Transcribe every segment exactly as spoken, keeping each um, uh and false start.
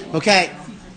Okay,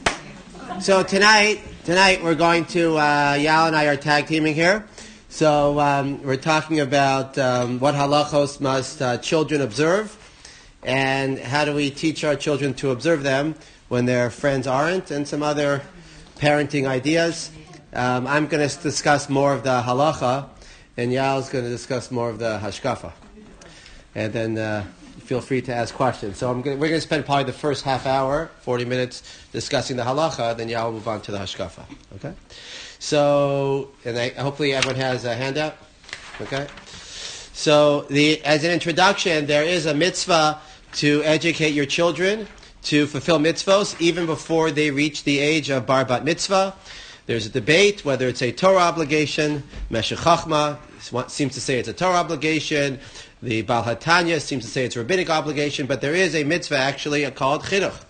so tonight, tonight we're going to, uh, Yal and I are tag teaming here. So um, we're talking about um, what halachos must uh, children observe, and how do we teach our children to observe them when their friends aren't, and some other parenting ideas. Um, I'm going to discuss more of the halacha, and Yal's going to discuss more of the hashkafa. And then uh, feel free to ask questions. So I'm gonna, we're going to spend probably the first half hour, forty minutes, discussing the halacha, then Yal will move on to the hashkafa. Okay? So, and I, hopefully everyone has a handout. Okay? So, the as an introduction, there is a mitzvah to educate your children to fulfill mitzvos even before they reach the age of bar bat mitzvah. There's a debate whether it's a Torah obligation. Meshech Chachma seems to say it's a Torah obligation. The Baal HaTanya seems to say it's a rabbinic obligation, but there is a mitzvah actually called chinuch.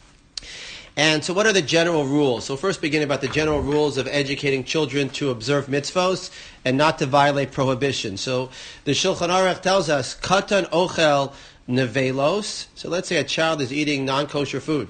And so what are the general rules? So first beginning about the general rules of educating children to observe mitzvos and not to violate prohibition. So the Shulchan Aruch tells us, Katan ochel nevelos. So let's say a child is eating non-kosher food.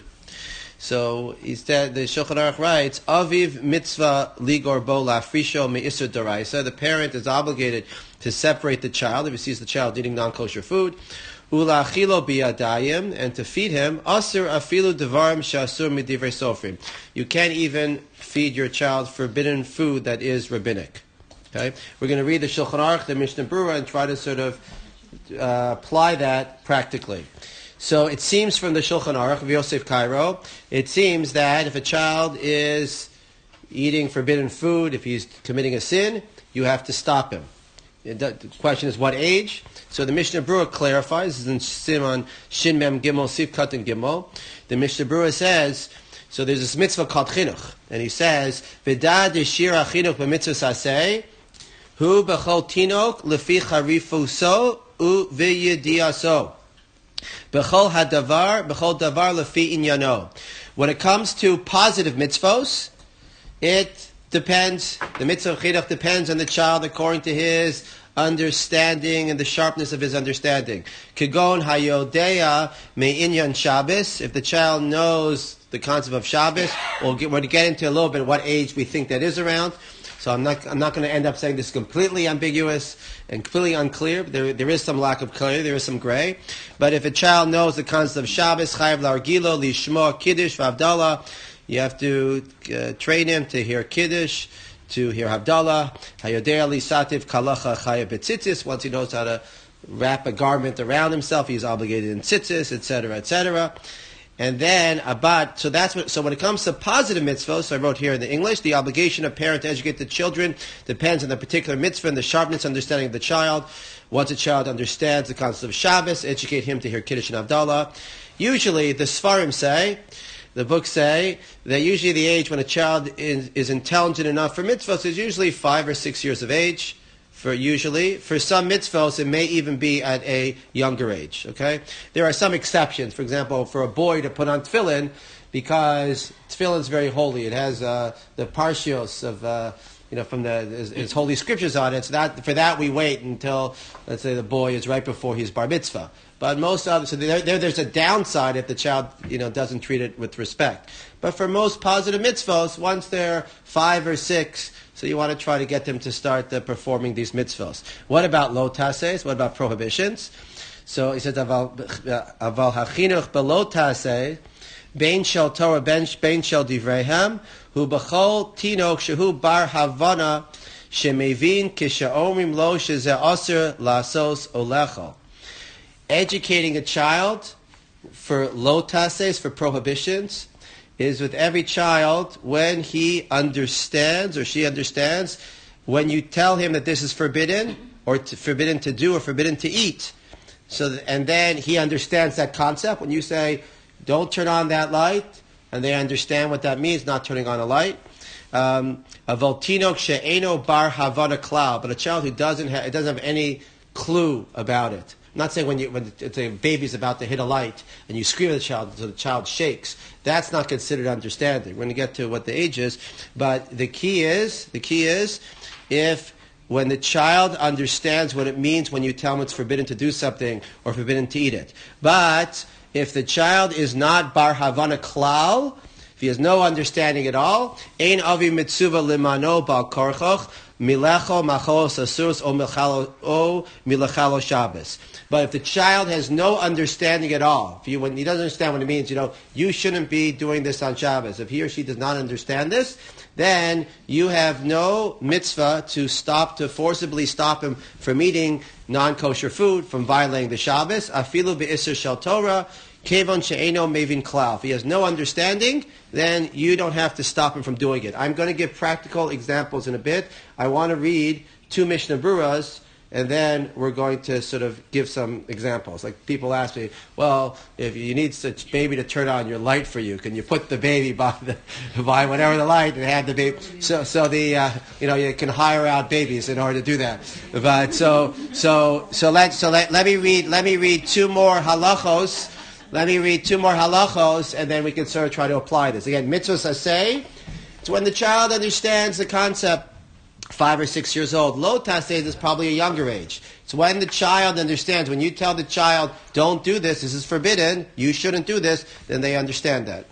So instead, the Shulchan Aruch writes, Aviv mitzvah ligor bo lafrisho me'isur daraisa. The parent is obligated to separate the child if he sees the child eating non-kosher food. Ulachilo biyadayim, and to feed him, asur afilu devarim shasur midivrei sofrim. You can't even feed your child forbidden food that is rabbinic. Okay, we're going to read the Shulchan Aruch, the Mishnah Berurah, and try to sort of uh, apply that practically. So it seems from the Shulchan Aruch of Yosef Cairo, it seems that if a child is eating forbidden food, if he's committing a sin, you have to stop him. The question is what age? So the Mishnah Berurah clarifies, this is in Simon Shin Mem Gimel Sif Katan Gimel. The Mishnah Berurah says, so there's this mitzvah called chinuch, and he says, V'da deshira chinuch b'mitzvah saseh, hu b'chol tinok lefi charifuso u v'yediaso. B'chol hadavar, b'chol davar lefi inyano. When it comes to positive mitzvos, it depends, the mitzvah of chinuch depends on the child according to his understanding and the sharpness of his understanding. Kegon hayodea me'inyan Shabbos. If the child knows the concept of Shabbos, we'll get, we're going to get into a little bit what age we think that is around. So I'm not I'm not going to end up saying this is completely ambiguous and completely unclear. There there is some lack of clarity, there is some gray. But if a child knows the concept of Shabbos, chayav largilo, lishmo, kiddush, v'avdallah, you have to uh, train him to hear kiddush, to hear Havdalah. Hayodea li sativ kalacha chayav betzitzis. Once he knows how to wrap a garment around himself, he's obligated in tzitzis, et cetera, et cetera. And then abat. So that's what. So when it comes to positive mitzvahs, so I wrote here in the English, the obligation of parent to educate the children depends on the particular mitzvah and the sharpness understanding of the child. Once a child understands the concept of Shabbos, educate him to hear kiddush and Havdalah. Usually, the Sfarim say. The books say that usually the age when a child is, is intelligent enough for mitzvahs is usually five or six years of age. For usually, for some mitzvahs, it may even be at a younger age. Okay, there are some exceptions. For example, for a boy to put on tefillin, because tefillin is very holy. It has uh, the parshios of uh, you know from the its, its holy scriptures on it. So that for that we wait until, let's say, the boy is right before his bar mitzvah. But most other, so there, there, there's a downside if the child, you know, doesn't treat it with respect. But for most positive mitzvahs, once they're five or six, so you want to try to get them to start uh, performing these mitzvahs. What about lo tases? What about prohibitions? So he says, aval hachinuch belo taseh, bein shel Torah, bein shel divreihem, hu b'chol tinok shehu bar havana, shemevin kishaomrim lo sheze aser lasos olechol. Educating a child for lo tases, for prohibitions, is with every child when he understands or she understands, when you tell him that this is forbidden or to, forbidden to do or forbidden to eat. So, that, and then he understands that concept. When you say, don't turn on that light, and they understand what that means, not turning on a light. Um, a voltinok she'eno bar havana klal, but a child who doesn't ha- doesn't have any clue about it. I'm not saying when you when it's a baby's about to hit a light and you scream at the child so the child shakes. That's not considered understanding. We're going to get to what the age is, but the key is the key is if when the child understands what it means when you tell him it's forbidden to do something or forbidden to eat it. But if the child is not bar havana klal, if he has no understanding at all, ein avi mitzuva limano bal korchoch milecho machos asurus o milchalo o milechalo Shabbos. But if the child has no understanding at all, if you, when he doesn't understand what it means, you know, you shouldn't be doing this on Shabbos. If he or she does not understand this, then you have no mitzvah to stop, to forcibly stop him from eating non-kosher food, from violating the Shabbos. Afilu be'isr shel Torah, kevon she'eno mevin klal. If he has no understanding, then you don't have to stop him from doing it. I'm going to give practical examples in a bit. I want to read two Mishnah Bruras, and then we're going to sort of give some examples. Like people ask me, well, if you need such baby to turn on your light for you, can you put the baby by the by whatever the light and have the baby? So so the uh, you know you can hire out babies in order to do that. But so so so let so let let me read let me read two more halachos. Let me read two more halachos, and then we can sort of try to apply this again. Mitzvos aseh. It's when the child understands the concept. Five or six years old. Lo taseh is probably a younger age. It's when the child understands. When you tell the child, don't do this, this is forbidden, you shouldn't do this, then they understand that.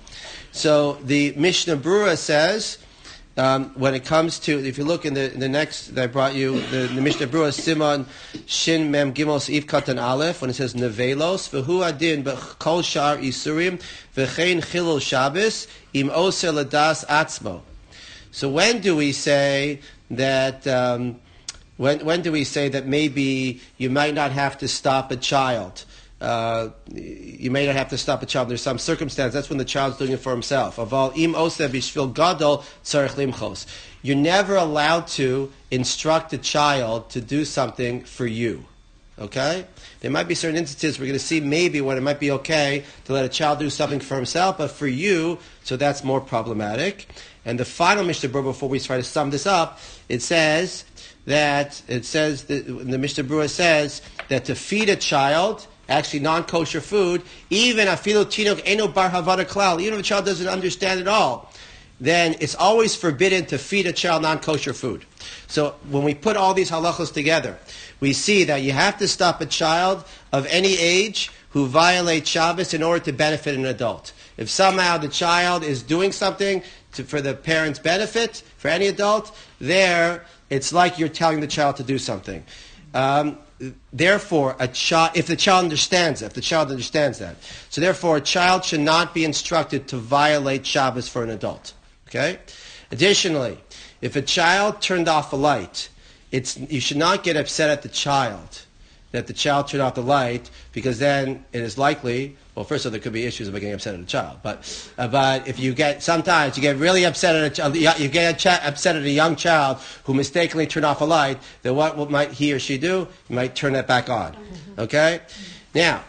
So the Mishnah Brura says, um, when it comes to, if you look in the in the next that I brought you, the, the Mishnah Brura Simon Shin Mem Gimel Seif Katan Aleph, when it says Nevelos, V'hu Adin B'Kol Shar Isurim V'chein Chilul Shabbos Im Oser Ladas Atzmo. So when do we say that um, when when do we say that maybe you might not have to stop a child? Uh, you may not have to stop a child. There's some circumstance. That's when the child's doing it for himself. Aval im oseh bishvil gadol tzarich limchos. You're never allowed to instruct a child to do something for you. Okay? There might be certain instances we're going to see maybe when it might be okay to let a child do something for himself, but for you, so that's more problematic. And the final Mishnah Berurah, before we try to sum this up, it says that it says that, the Mishnah Berurah says that to feed a child, actually non-kosher food, even afilu tinok eno bar havana klal, even if a child doesn't understand at all, then it's always forbidden to feed a child non-kosher food. So when we put all these halachos together, we see that you have to stop a child of any age who violates Shabbos in order to benefit an adult. If somehow the child is doing something to, for the parent's benefit, for any adult, there it's like you're telling the child to do something. Um, therefore, a child, if the child understands that, if the child understands that, so therefore a child should not be instructed to violate Shabbos for an adult. Okay. Additionally, if a child turned off a light, it's you should not get upset at the child that the child turned off the light, because then it is likely, well, first of all, there could be issues about getting upset at a child, but uh, but if you get, sometimes you get really upset at a child, you get ch- upset at a young child who mistakenly turned off a light, then what, what might he or she do? He might turn that back on. Okay? Now,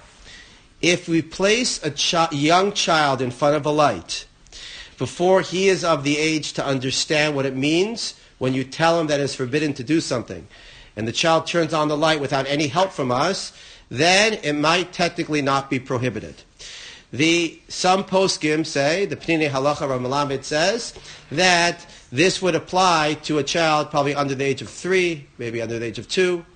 if we place a chi- young child in front of a light, before he is of the age to understand what it means, when you tell him that it's forbidden to do something, and the child turns on the light without any help from us, then it might technically not be prohibited. The some poskim say, the Pnei Halacha Rav Melamed says, that this would apply to a child probably under the age of three, maybe under the age of two.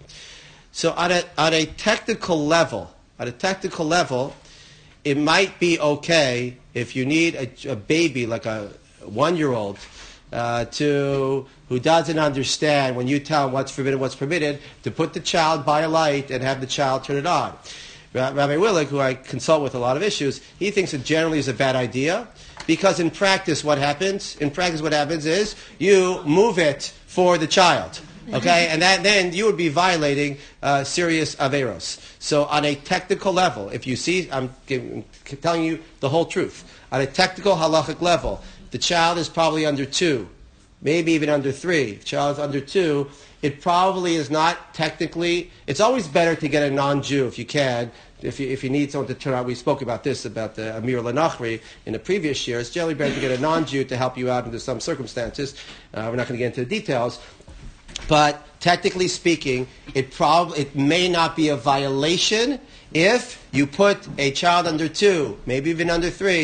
So at a, at a technical level, at a technical level, it might be okay if you need a, a baby, like a one-year-old, uh, to who doesn't understand when you tell him what's forbidden, what's permitted, to put the child by a light and have the child turn it on. Rabbi Willig, who I consult with a lot of issues, he thinks it generally is a bad idea, because in practice what happens, in practice what happens is you move it for the child. Okay, and that, then you would be violating uh, serious averos. So on a technical level, if you see, I'm giving, telling you the whole truth. On a technical halachic level, the child is probably under two, maybe even under three. If the child is under two, it probably is not technically, it's always better to get a non-Jew if you can. If you, if you need someone to turn out, we spoke about this, about the Amir Lanachri in the previous year. It's generally better to get a non-Jew to help you out under some circumstances. Uh, we're not going to get into the details. But technically speaking, it probably it may not be a violation if you put a child under two, maybe even under three,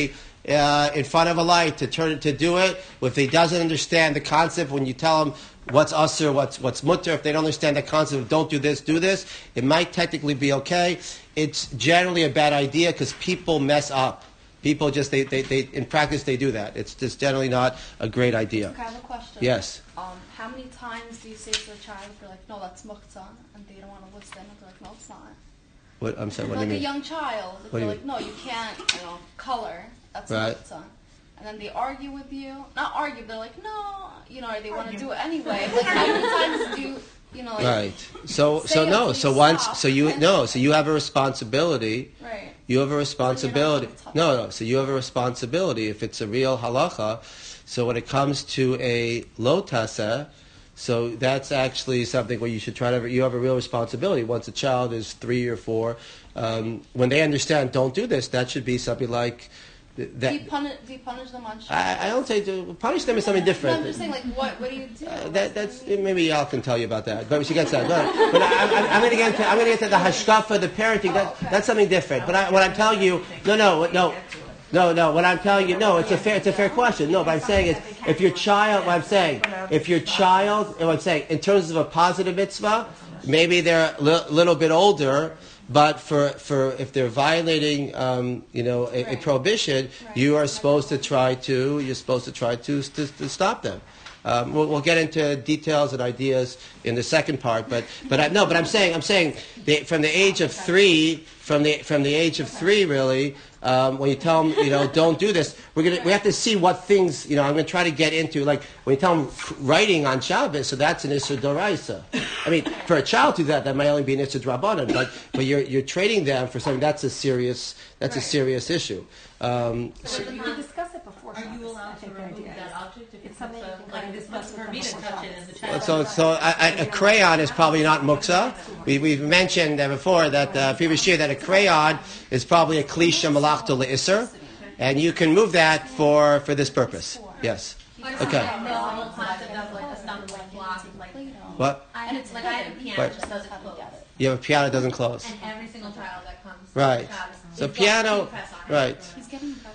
uh, in front of a light to turn it to do it. If he doesn't understand the concept, when you tell him what's usher, what's what's mutter, if they don't understand the concept of don't do this, do this, it might technically be okay. It's generally a bad idea because people mess up. People just, they, they, they, in practice, they do that. It's just generally not a great idea. Okay, I have a question. Yes. Um, how many times do you say to a child, if they're like, no, that's muktzah, and they don't want to listen, and they're like, no, it's not. What, I'm sorry, what like do you mean? Like a young child, if What they're do you like, no, you can't, you know, color, that's Right. muktzah. And then they argue with you. Not argue, they're like, no, you know, or they want to do it anyway. Like, how many times do you, you know, like... Right. So, say so it no, until so you once, stop, so you, and- no, so you have a responsibility. Right. You have a responsibility. gonna touch No, no. So you have a responsibility if it's a real halacha. So when it comes to a lo tasa, so that's actually something where you should try to. You have a real responsibility. Once a child is three or four, um, when they understand, don't do this. That should be something like th- that. Do you, punish, do you punish them on I, I don't say to punish them is something No, different. I'm just saying, like, what, what do you do? Uh, that, that's maybe Al can tell you about that, but she gets that. No, but I, I, I'm going to get into I'm going to get to the hashkafa, the parenting. That, that's something different. But I, what I'm telling you, no, no, no, no, no. What I'm telling you, no, it's a fair, it's a fair question. No, but I'm saying is, if your child, what I'm saying, if your child, what I'm saying, in terms of a positive mitzvah, maybe they're a li- little bit older. But for, for if they're violating, um, you know, a, a Right. prohibition, Right. you are supposed to try to you're supposed to try to to, to stop them. Um, we'll, we'll get into details and ideas in the second part, but but I, no, but I'm saying I'm saying the, from the age of three, from the from the age of three, really, um, when you tell them, you know, don't do this, we're gonna we have to see what things, you know, I'm going to try to get into, like when you tell them writing on Shabbos, so that's an issur d'oraisa. I mean, for a child to do that, that might only be an issur d'rabbanan, but but you're you're training them for something that's a serious that's a serious issue. Um, so, You can discuss it before. Are you Shabbos, I allowed to think the remove idea that is. object if It's it's something a, you can like kind of this discuss for me to before touch it Shabbos. as a child? So, so I, I, a crayon is probably not muktzah. We, we've mentioned uh, before that uh, previous year that a crayon is probably a klisha malachta le'isser, and you can move that for, for this purpose. Yes. Okay. The whole concept of like a stumbling block, like What? I And it's it's like I have a hidden. piano Right. that just doesn't close, You have a piano that doesn't close. and every single child that comes Right. to Shabbos, So is got piano, key press on it. right. He's getting better.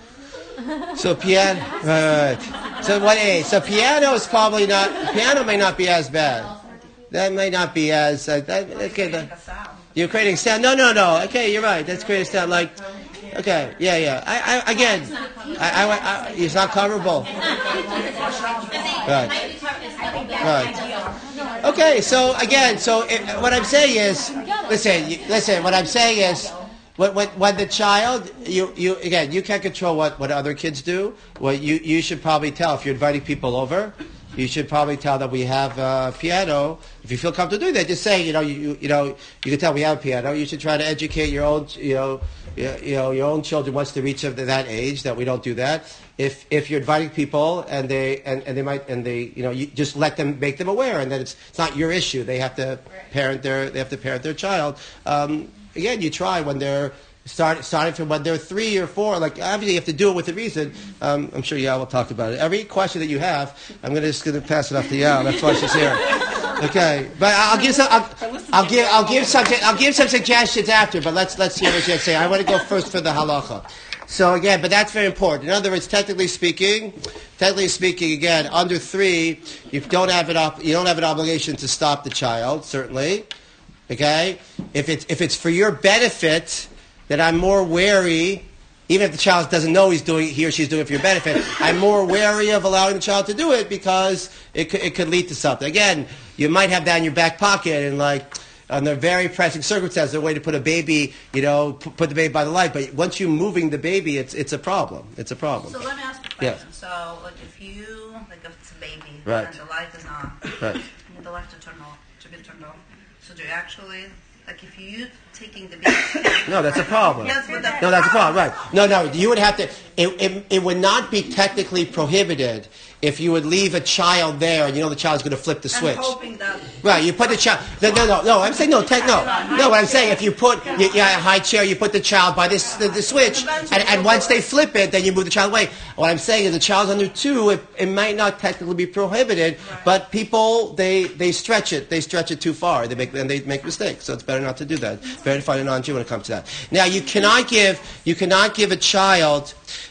So piano, right, right. So what age? So piano is probably not. Piano may not be as bad. That may not be as. Uh, that, okay, the, you're creating sound. No, no, no. Okay, you're right. That's creating sound. Like, okay, yeah, yeah. I, I again, I, I, I, it's not coverable. Right. Right. Okay, so again, so it, what I'm saying is, listen, you, listen. What I'm saying is. When, when, when the child, you, you again, you can't control what, what other kids do. Well, you, you should probably tell, if you're inviting people over, you should probably tell that we have a piano. If you feel comfortable doing that, just say, you know, you, you know, you can tell we have a piano. You should try to educate your own, you know, you, you know, your own children once they reach of that age that we don't do that. If if you're inviting people and they and, and they might and they you know you just let them make them aware and that it's it's not your issue. They have to parent their they have to parent their child. Um, Again, you try when they're start, starting from when they're three or four. Like obviously, you have to do it with a reason. Um, I'm sure Yal will talk about it. Every question that you have, I'm gonna just going to pass it off to Yal. That's why she's here. Okay, but I'll give some. I'll, I'll give. I'll give some. I'll give some suggestions after. But let's let's hear what you have to say. I want to go first for the halacha. So again, but that's very important. In other words, technically speaking, technically speaking, again, under three, you don't have it up. You don't have an obligation to stop the child. Certainly. Okay? If it's, if it's for your benefit, then I'm more wary, even if the child doesn't know he's doing, he or she's doing it for your benefit, I'm more wary of allowing the child to do it because it could, it could lead to something. Again, you might have that in your back pocket and like, under very pressing circumstances, a way to put a baby, you know, p- put the baby by the light. But once you're moving the baby, it's, it's a problem. It's a problem. So let me ask a Yeah. question. So, like, if you, like, if it's a baby Right. and the light is on, Right. you need the light to turn off, to be turned off. So do you actually, like, if you taking the baby? No, that's a problem. Yes, but that, No, that's a problem, right. No, no, you would have to, it, it, it would not be technically prohibited if you would leave a child there and you know the child's going to flip the switch. I'm hoping that. Right, you put the child, no, no, no, no, I'm saying no, tech, no. No, what I'm saying, if you put, you, yeah, a high chair, you put the child by this, the, the switch, and, and once they flip it, then you move the child away. What I'm saying is the child's under two, it, it might not technically be prohibited, but people, they, they stretch it, they stretch it too far, they make, and they make mistakes, so it's better not to do that. Better to find a non-Jew when it comes to that. Now, you cannot give, you cannot give a child,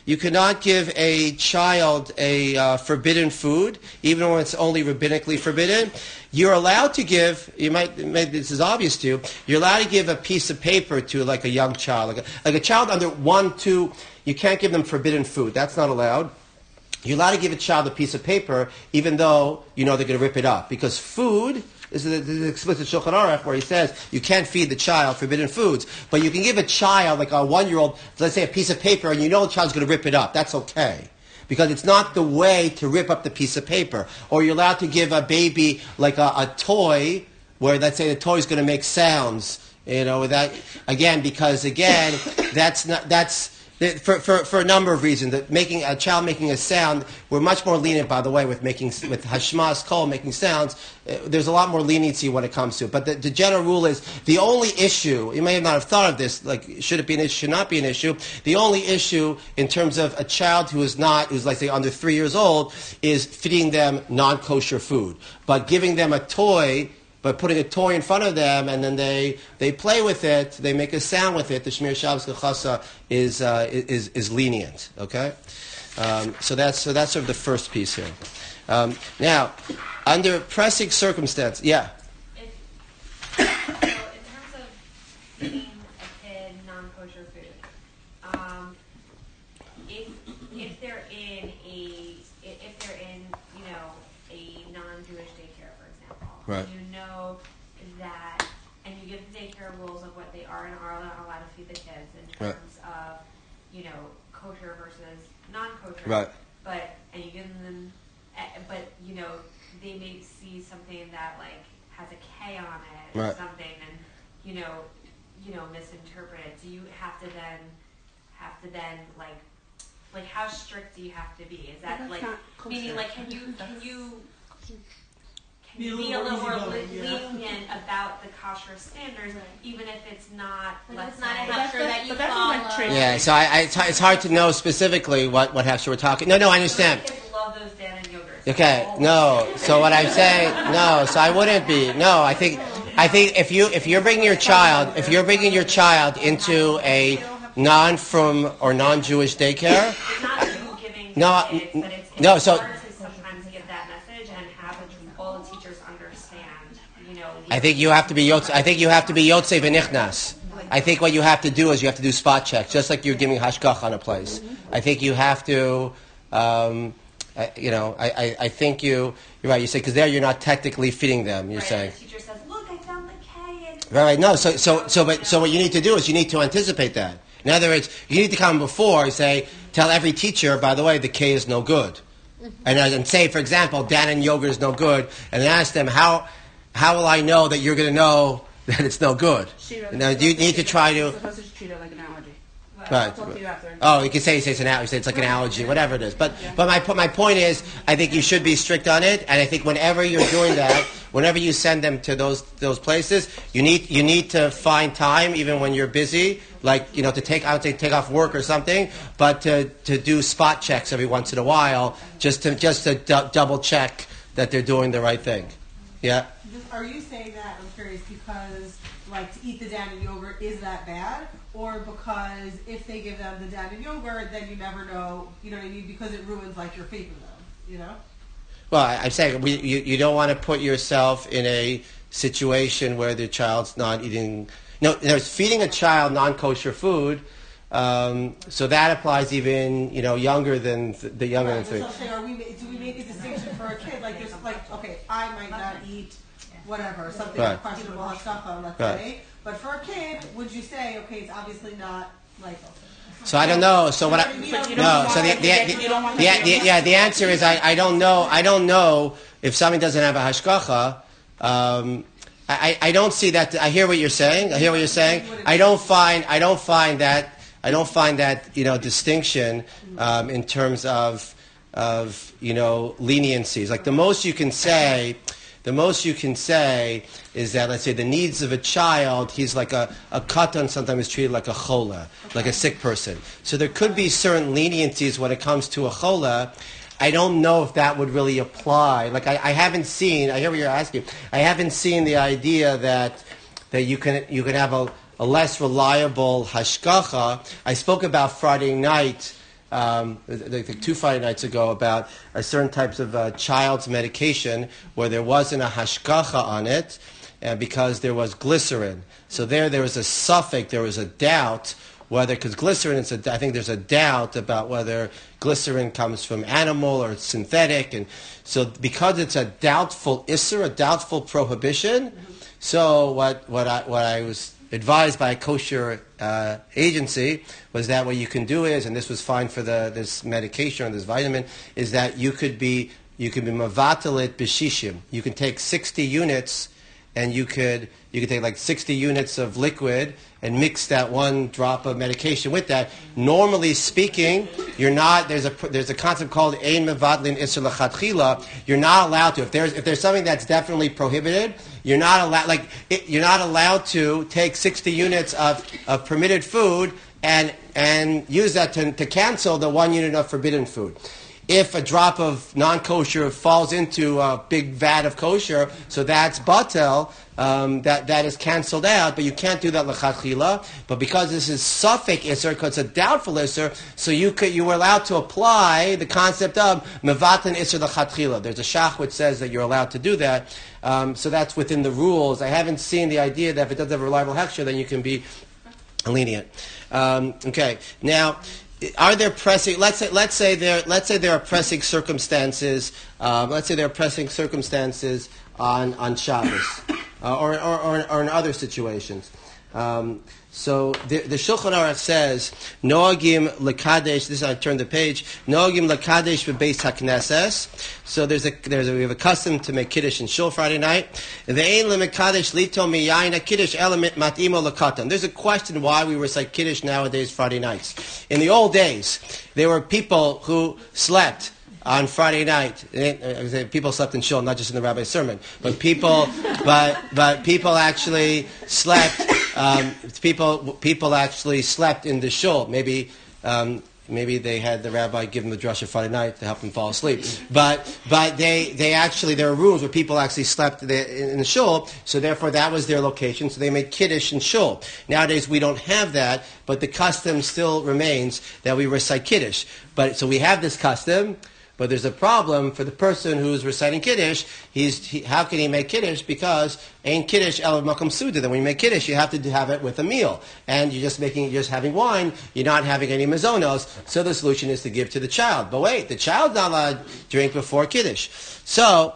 you cannot give a child a uh, forbidden food, even when it's only rabbinically forbidden. You're allowed to give, you might, maybe this is obvious to you, you're allowed to give a piece of paper to like a young child. Like a, like a child under one, two, you can't give them forbidden food. That's not allowed. You're allowed to give a child a piece of paper, even though you know they're going to rip it up. Because food, this is the explicit Shulchan Aruch where he says you can't feed the child forbidden foods. But you can give a child, like a one-year-old, let's say a piece of paper, and you know the child's going to rip it up. That's okay. Because it's not the way to rip up the piece of paper. Or you're allowed to give a baby like a, a toy where, let's say, the toy is going to make sounds. You know, that again, because again, that's not that's for for for a number of reasons. That making a child making a sound, we're much more lenient, by the way, with making with hashmas kol making sounds. Uh, there's a lot more leniency when it comes to it. But the, the general rule is the only issue. You may not have thought of this. Like, should it be an issue? Should not be an issue. The only issue in terms of a child who is not, who's like say under three years old, is feeding them non-kosher food. But giving them a toy. But putting a toy in front of them and then they, they play with it, they make a sound with it, the Shmir Shabbos Kechasa is, uh, is, is lenient, okay? Um, so, that's, so that's sort of the first piece here. Um, now, under pressing circumstance, yeah? If, so in terms of feeding a kid non-kosher food, um, if, if they're in a, if they're in, you know, a non-Jewish daycare, for example, right. you know that, and you give the daycare rules of what they are and are not allowed to feed the kids in terms right. of, you know, kosher versus non-kosher. Right. But, and you give them, but, you know, they may see something that, like, has a K on it or right. something and, you know, you know, misinterpret it. Do you have to then, have to then, like, like, how strict do you have to be? Is that, like, meaning, like, can you, can you, can you be a little more lenient about the kosher standards, even if it's not, let's it's not say, a hefsher that you follow? Yeah, so I, I, it's, it's hard to know specifically what, what hefsher we're talking. No, no, I understand. Kids love those Dan and yogurts. Okay, no. So what I'm saying, no. So I wouldn't be. No, I think, I think if you if you're bringing your child, if you're bringing your child into a non from or non-Jewish daycare, it's not you giving no, kids, but it's, it's no. So hard to sometimes get that message and have it, all the teachers understand. You know, I think you have to be yotze. I think you have to be yotze v'nichnas. I think what you have to do is you have to do spot checks, just like you're giving hashgach on a place. I think you have to. Um, I, you know, I, I, I think you, you're right. You say, because there you're not technically feeding them. You're right, saying. The teacher says, "Look, I found the K." And right, right. No, so, so, so, but, so what you need to do is you need to anticipate that. In other words, you need to come before and say, tell every teacher, by the way, the K is no good. And, and say, for example, Dan and yogurt is no good, and ask them, how, how will I know that you're going to know that it's no good? Now, do you need to try to. You're supposed to treat it like an allergy. Right. Oh, you can say, say it's an allergy. Say it's like an allergy, whatever it is. But but my my point is, I think you should be strict on it, and I think whenever you're doing that, whenever you send them to those those places, you need you need to find time, even when you're busy, like you know, to take I would say take off work or something, but to to do spot checks every once in a while, just to just to d- double check that they're doing the right thing. Yeah. Are you saying that, I'm curious, because like to eat the Dannon yogurt is that bad? Or because if they give them the Dannon yogurt, then you never know, you know what I mean? Because it ruins like your faith in them, you know? Well, I, I'm saying we, you, you don't want to put yourself in a situation where the child's not eating. No, there's feeding a child non-kosher food. Um, so that applies even you know younger than th- the younger Right, than three. so I'm saying, are we, do we make a distinction for a kid? Like there's like, okay, I might not eat whatever, something Right. questionable hashgacha, let's Right. say. But for a kid, would you say, okay, it's obviously not like. So I don't know. So what I no. So the the, the, the, the yeah the answer is I, I don't know. I don't know if something doesn't have a hashgacha. Um, I, I don't see that. I hear what you're saying. I hear what you're saying. I don't find I don't find that I don't find that you know distinction um, in terms of of you know leniencies. Like the most you can say. The most you can say is that, let's say, the needs of a child, he's like a, a katan sometimes is treated like a chola, like a sick person. So there could be certain leniencies when it comes to a chola. I don't know if that would really apply. Like, I, I haven't seen, I hear what you're asking, I haven't seen the idea that that you can you can have a, a less reliable hashgacha. I spoke about Friday night um, I think two Friday nights ago about a certain types of uh, child's medication where there wasn't a hashgacha on it, uh, because there was glycerin. So there, there was a suffix, there was a doubt whether, because glycerin, is a, I think there's a doubt about whether glycerin comes from animal or synthetic, and so because it's a doubtful isser, a doubtful prohibition. So what what I what I was advised by a kosher uh, agency was that what you can do is, and this was fine for the this medication or this vitamin, is that you could be you could be mavatalit b'shishim. You can take sixty units, and you could you could take like sixty units of liquid and mix that one drop of medication with that. Normally speaking, you're not. There's a there's a concept called ein mevatlin isser lechatchila. You're not allowed to. If there's if there's something that's definitely prohibited, you're not allowed. Like it, you're not allowed to take sixty units of, of permitted food and and use that to, to cancel the one unit of forbidden food. If a drop of non-kosher falls into a big vat of kosher, so that's batel, um, that, that is canceled out, but you can't do that lechatchila. But because this is suffix isser, because it's a doubtful isser, so you could, you were allowed to apply the concept of mevatan isser lechatchila. There's a shach which says that you're allowed to do that. Um, so that's within the rules. I haven't seen the idea that if it doesn't have a reliable hechsher, then you can be lenient. Um, okay, now, are there pressing? Let's say, let's say there, let's say there are pressing circumstances. Um, let's say there are pressing circumstances on on Shabbos, uh, or, or, or or in other situations. Um, so the, the Shulchan Aruch says, "Noagim lekadesh." This is I turn the page. Noagim lekadesh bebeis hakneses. So there's a there's a, we have a custom to make kiddush in shul Friday night. Ve'ein lemekadesh lito miyayin kiddush element matimo lekatan. There's a question why we recite kiddush nowadays Friday nights. In the old days, there were people who slept on Friday night. People slept in shul, not just in the rabbi's sermon, but people, but but people actually slept. Um, people people actually slept in the shul. Maybe um, maybe they had the rabbi give them the drasha Friday night to help them fall asleep. But but they, they actually there are rooms where people actually slept in the shul. So therefore that was their location. So they made kiddush in shul. Nowadays we don't have that, but the custom still remains that we recite kiddush. But so we have this custom. But there's a problem for the person who's reciting Kiddush. He's he, how can he make Kiddush? Because ain't Kiddush el makom suda. Then when you make Kiddush, you have to have it with a meal, and you're just making you're just having wine. You're not having any mazonos. So the solution is to give to the child. But wait, the child's not allowed to drink before Kiddush. So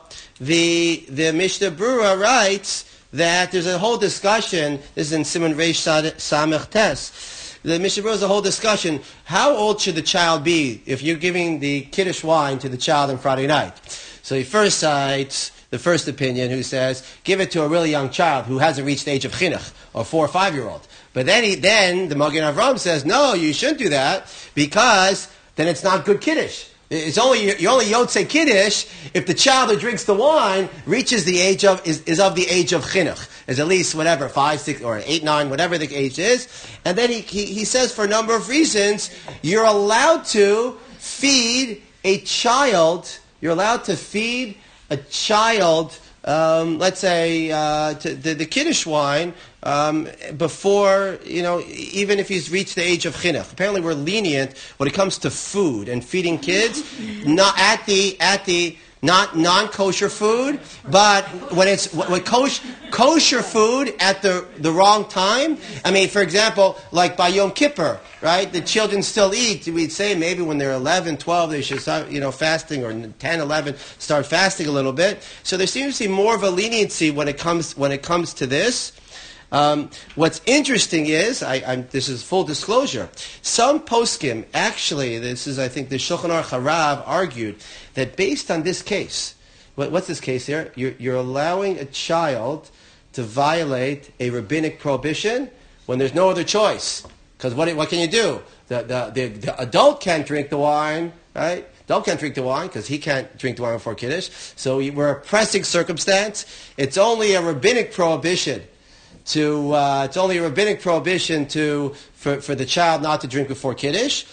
the the Mishnah Berurah writes that there's a whole discussion. This is in Siman Reish Samech Tes. The Mishnah Berurah is a whole discussion. How old should the child be if you're giving the Kiddush wine to the child on Friday night? So he first cites the first opinion who says, give it to a really young child who hasn't reached the age of chinuch, or four or five-year-old. But then he, then the Magen Avraham says, no, you shouldn't do that because then it's not good Kiddush. It's only you only Yotzei Kiddush if the child who drinks the wine reaches the age of is, is of the age of chinuch, is at least whatever five, six, or eight, nine, whatever the age is. And then he, he he says for a number of reasons you're allowed to feed a child. You're allowed to feed a child. Um, let's say uh, to, the, the Kiddush wine um, before, you know, even if he's reached the age of chinuch. Apparently, we're lenient when it comes to food and feeding kids. Not at the at the not non-kosher food, but when it's when kosher, kosher food at the the wrong time. I mean, for example, like by Yom Kippur, right? The children still eat. We'd say maybe when they're eleven, twelve, they should start, you know, fasting, or ten, eleven, start fasting a little bit. So there seems to be more of a leniency when it comes when it comes to this. Um, what's interesting is, I, I'm, this is full disclosure, some poskim, actually, this is, I think, the Shulchan Aruch Harav argued that based on this case, what, what's this case here? You're, you're allowing a child to violate a rabbinic prohibition when there's no other choice. Because what, what can you do? The, the, the, the adult can't drink the wine, right? Adult can't drink the wine because he can't drink the wine before Kiddush. So we're a pressing circumstance. It's only a rabbinic prohibition to uh, it's only a rabbinic prohibition to for, for the child not to drink before Kiddush.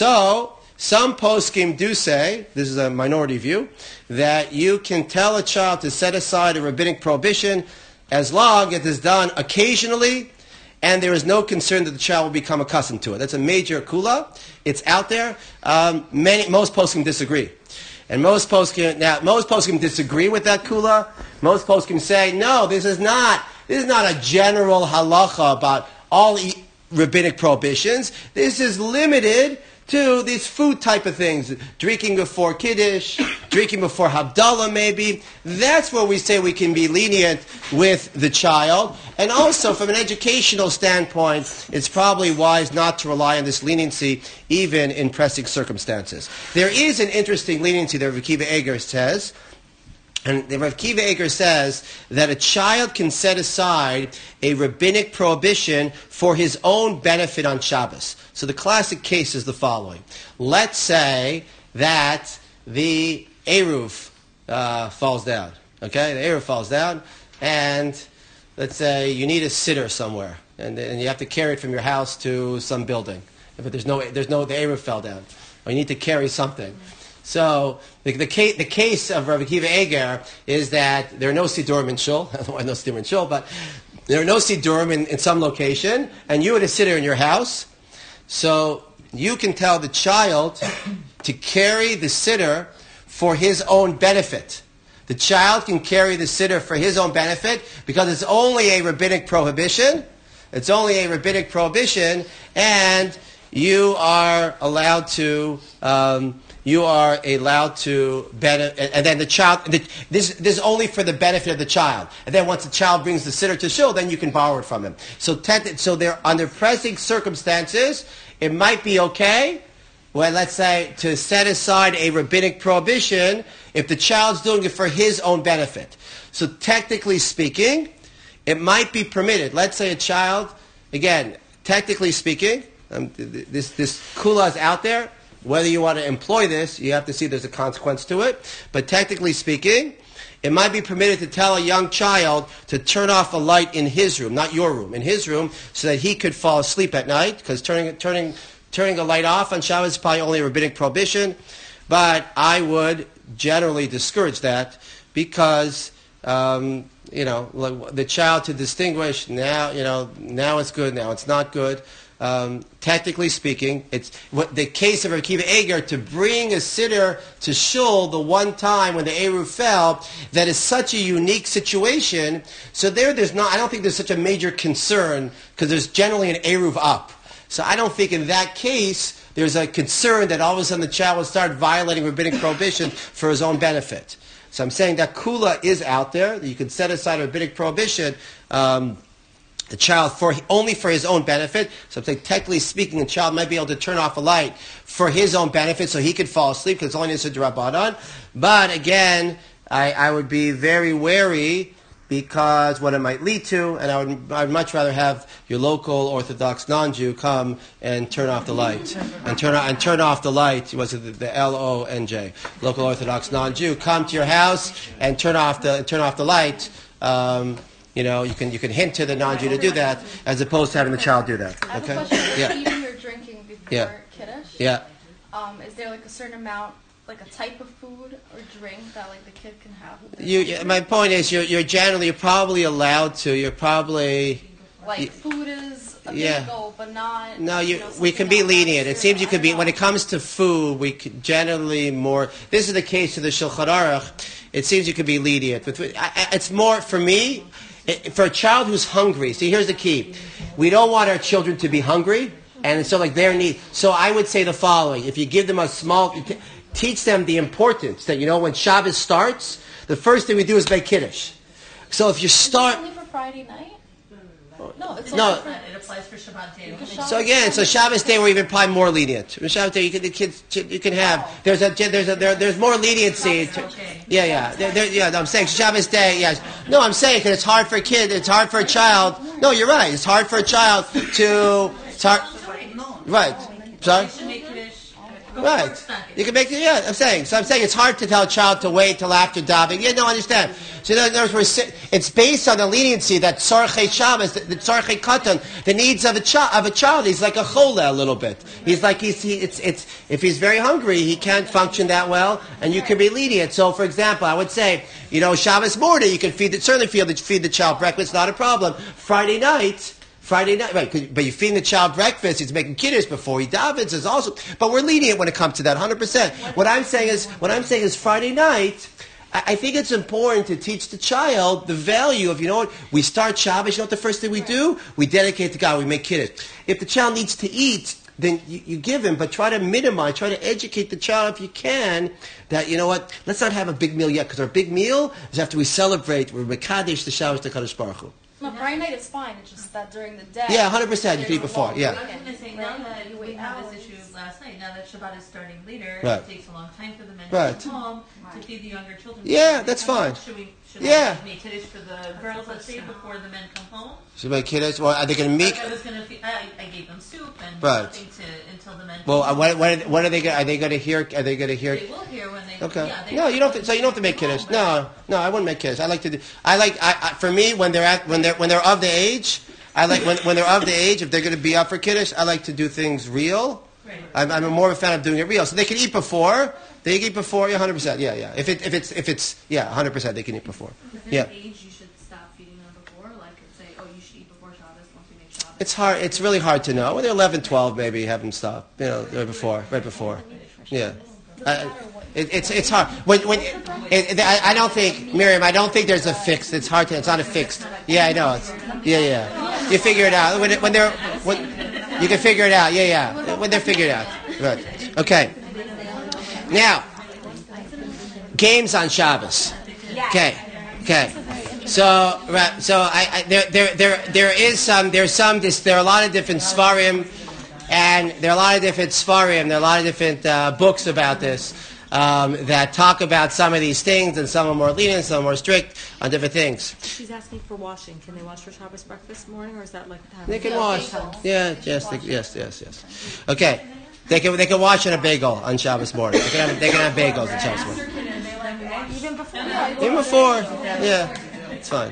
So some poskim do say, this is a minority view, that you can tell a child to set aside a rabbinic prohibition as long as it's done occasionally and there is no concern that the child will become accustomed to it. That's a major kula. It's out there. Um, many, most poskim disagree. And most poskim, now, most poskim disagree with that kula. Most poskim say, no, this is not, this is not a general halacha about all e- rabbinic prohibitions. This is limited to these food type of things, drinking before Kiddush, drinking before Havdalah maybe. That's where we say we can be lenient with the child. And also from an educational standpoint, it's probably wise not to rely on this leniency even in pressing circumstances. There is an interesting leniency that Rav Akiva Eger says, and Rav Akiva Eger says that a child can set aside a rabbinic prohibition for his own benefit on Shabbos. So the classic case is the following. Let's say that the Eruv uh, falls down. Okay, the Eruv falls down, and let's say you need a sitter somewhere, and, and you have to carry it from your house to some building. But there's no, there's no, the Eruv fell down, or you need to carry something. So the, the, case, the case of Rav Akiva Eger is that there are no Sidurim in Shul. I don't know why no Sidurim in Shul, but there are no Sidurim in, in some location, and you had a sitter in your house. So you can tell the child to carry the sitter for his own benefit. The child can carry the sitter for his own benefit because it's only a rabbinic prohibition. It's only a rabbinic prohibition, and you are allowed to um, you are allowed to benefit. And then the child. The, this this is only for the benefit of the child. And then once the child brings the sitter to shul, then you can borrow it from him. So te- so there under pressing circumstances, it might be okay. Well, let's say to set aside a rabbinic prohibition if the child's doing it for his own benefit. So technically speaking, it might be permitted. Let's say a child, again, technically speaking, um, this this kula is out there. Whether you want to employ this, you have to see there's a consequence to it. But technically speaking, it might be permitted to tell a young child to turn off a light in his room, not your room, in his room, so that he could fall asleep at night, because turning turning turning a light off on Shabbos is probably only a rabbinic prohibition. But I would generally discourage that because um, you know the child to distinguish now, you know now it's good, now it's not good. Um, technically speaking, it's what the case of Rav Akiva Eger to bring a sitter to shul the one time when the Eruv fell, that is such a unique situation. So there, there's not. I don't think there's such a major concern because there's generally an Eruv up. So I don't think in that case there's a concern that all of a sudden the child will start violating rabbinic prohibition for his own benefit. So I'm saying that kula is out there, that you can set aside a rabbinic prohibition. Um, The child for only for his own benefit. So I'm saying, technically speaking, the child might be able to turn off a light for his own benefit, so he could fall asleep because it's only a drabanan. But again, I, I would be very wary because what it might lead to, and I would I'd much rather have your local Orthodox non-Jew come and turn off the light and turn and turn off the light. Was it the, the L O N J? Local Orthodox non-Jew come to your house and turn off the turn off the light. Um, You know, you can you can hint to the non-Jew to do that, as opposed to having the child do that. I have Okay? a question. Yeah. Even you're drinking before Yeah. Kiddush. Yeah. Um, is there like a certain amount, like a type of food or drink that like the kid can have? You, you, my point is, you're you're generally you're probably allowed to. You're probably like food is a yeah. big goal, but not. No, you, you know, we can be something lenient. It else. seems you could be, I when know. it comes to food, we could generally more, this is the case of the Shulchan Aruch, it seems you could be lenient. But I- I- It's more, for me, it- for a child who's hungry, see, here's the key. We don't want our children to be hungry, and so like their need. So I would say the following. If you give them a small, t- teach them the importance that, you know, when Shabbos starts, the first thing we do is make Kiddush. So if you Is it start... only for Friday night? No, it's No. only for. It applies for Shabbat too. Because So again, so Shabbos day we're even probably more lenient. Shabbos day you can the kids you can have there's a there's a there, there's more leniency. To, yeah, yeah, there, there, yeah. No, I'm saying Shabbos day. Yes. No, I'm saying because it's hard for a kid. It's hard for a child. No, you're right. It's hard for a child to. It's hard, right. Sorry. Right. You can make it, yeah, I'm saying. So I'm saying it's hard to tell a child to wait till after davening. Yeah, no, I understand. So in other words, it's based on the leniency that tzarchei Shabbos, the tzarchei katan, the needs of a child. Of a child, he's like a chole a little bit. He's like he's he, it's it's if he's very hungry, he can't function that well, and you can be lenient. So, for example, I would say, you know, Shabbos morning, you can feed the, certainly feed the, feed the child breakfast, not a problem. Friday night. Friday night, right? 'cause- But you're feeding the child breakfast. He's making kiddush before he davens. Is also, but we're lenient when it comes to that, one hundred percent. What I'm saying is, what I'm saying is, Friday night. I I think it's important to teach the child the value of, you know what, we start Shabbos, you know what the first thing we do? We dedicate to God, we make kiddush. If the child needs to eat, then you, you give him, but try to minimize, try to educate the child if you can, that, you know what, let's not have a big meal yet, because our big meal is after we celebrate, we're Mekadesh the Shabbos to Kadosh Baruch Hu. No, Friday night is fine. It's just that during the day. Yeah, one hundred percent. You can eat there's a before. long Yeah. I was going to say, now that You we wait have hours. this issue last night, now that Shabbat is starting later, Right. it takes a long time for the men Right. to come home to feed the younger children. Yeah, Should we that's come fine. home? Should we, should Yeah. we make kiddush for the girls, let's say, before the men come home? So make kiddush, well, are they going to meet? Like I was going to, fe- I, I gave them soup and Right. nothing to, until the men Well, uh, came what, home. what, what are they going are they going to hear, are they going to hear? They will hear when they, Okay. yeah, they No, you don't. Have to, so you don't have to make come home, kiddush. but- No, no, I wouldn't make kiddush. I like to do. I like. I, I, for me, when they're at when they're when they're of the age, I like when when they're of the age. If they're going to be up for kiddush, I like to do things real. Right. I'm, I'm more of a fan of doing it real. So they can eat before. They can eat before. Yeah, hundred percent. Yeah, yeah. If it if it's if it's yeah, hundred percent. They can eat before. Is there Yeah. an age you should stop feeding them before? Like, say, oh, you should eat before Shabbos once we make Shabbos. It's hard. It's really hard to know. When they're eleven, twelve, maybe have them stop. You know, right before, right before. Yeah. I, it, it's it's hard. When when it, it, I, I don't think Miriam. I don't think there's a fixed. It's hard to. It's not a fixed. Yeah, I know. It's, yeah, yeah. You figure it out when it, when they're when you can figure it out. Yeah, yeah. When they're figured out. Right. Okay. Now, games on Shabbos. Okay. Okay. So, right, so I, I there there there there is some there's some this, there are a lot of different svarim. And there are a lot of different svarim, there are a lot of different uh, books about this um, that talk about some of these things, and some are more lenient, some are more strict on different things. She's asking for washing. Can they wash for Shabbos breakfast morning, or is that like time? They can wash. Yeah, yes, they, yes, yes, yes. Okay, they can they can wash in a bagel on Shabbos morning. They can have they can have bagels on Shabbos morning. Even before. Even before, yeah, it's fine.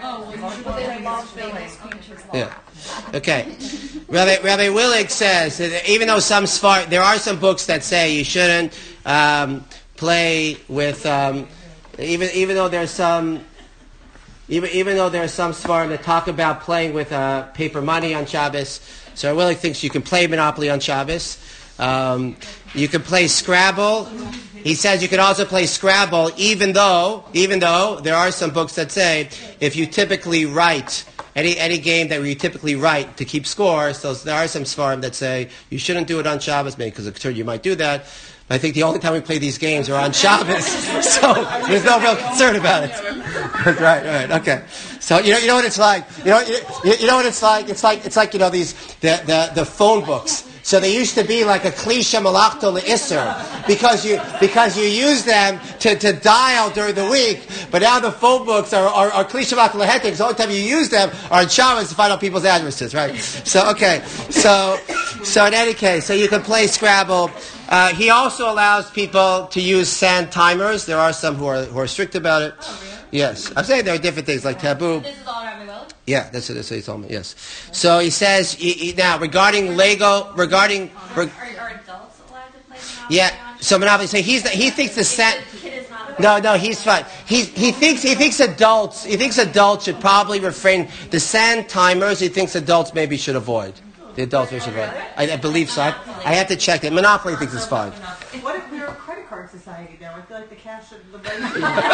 Yeah. Okay. Rabbi, Rabbi Willig says that even though some sfar, there are some books that say you shouldn't um, play with, um, even even though there's some, even even though there are some sfar that talk about playing with uh, paper money on Shabbos. So Rabbi Willig thinks you can play Monopoly on Shabbos. Um, you can play Scrabble. He says you can also play Scrabble, even though even though there are some books that say if you typically write. Any any game that you typically write to keep score, so there are some svarim that say you shouldn't do it on Shabbos, maybe because of you might do that. But I think the only time we play these games are on Shabbos, so there's no real concern about it. right, right, okay. So you know you know what it's like. You know you, you know what it's like. It's like it's like you know these the the, the phone books. So they used to be like a klisha malachto le'isser because you because you use them to, to dial during the week. But now the phone books are are, are klisha malachto lehetik. The only time you use them are on Shabbos to find out people's addresses, right? So okay, so so in any case, so you can play Scrabble. Uh, he also allows people to use sand timers. There are some who are who are strict about it. Oh, really? Yes, I'm saying there are different things like taboo. This is all Rabbi Will? Yeah, that's what, that's what he told me, yes. So he says, he, he, now, regarding Lego, regarding... Are, Reg, are adults allowed to play Monopoly? yeah, on so Monopoly, so he's, the, he thinks the set... The kid is not No, no, he's fine. He, he thinks he thinks adults he thinks adults should probably refrain. The sand timers, he thinks adults maybe should avoid. The adults maybe should avoid. I, I believe so. I, I have to check it. Monopoly thinks it's fine. What if we were a credit card society now? I feel like the cash should the money.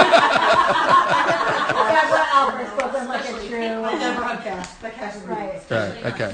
Albert spoke on like a true. I never have cash. The cash is Right. Right. Okay.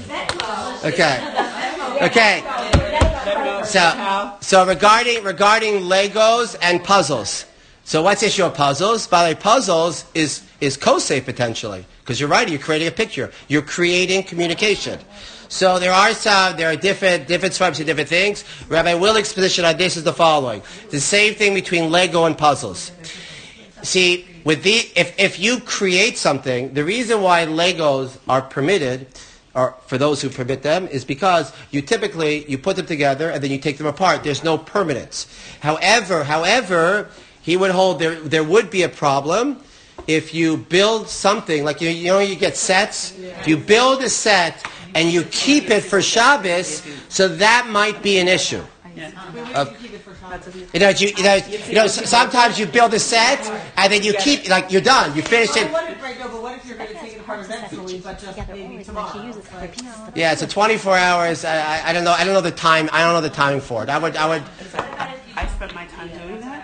Okay. Okay. So, so regarding regarding Legos and puzzles. So what's the issue of puzzles? By the way, puzzles is is kosei potentially because you're right. You're creating a picture. You're creating communication. So there are some, there are different different types of different things. Rabbi Willig's position on this is the following: the same thing between Lego and puzzles. See, with the if if you create something, the reason why Legos are permitted, or for those who permit them, is because you typically you put them together and then you take them apart. There's no permanence. However, however, he would hold there there would be a problem if you build something like you you know you get sets. If you build a set and you keep it for Shabbos, so that might be an issue. We wish Uh, you keep it for Shabbos. You know, you, you know, you know. s- Sometimes you build a set, and then you keep like you're done. You finish Well, it. what if, right, no, but what if you're going to take it apart eventually, but just maybe tomorrow? Like, Yeah, so twenty-four hours. I, I, I don't know. I don't know the time. I don't know the timing for it. I would. I would. I spent my time doing that.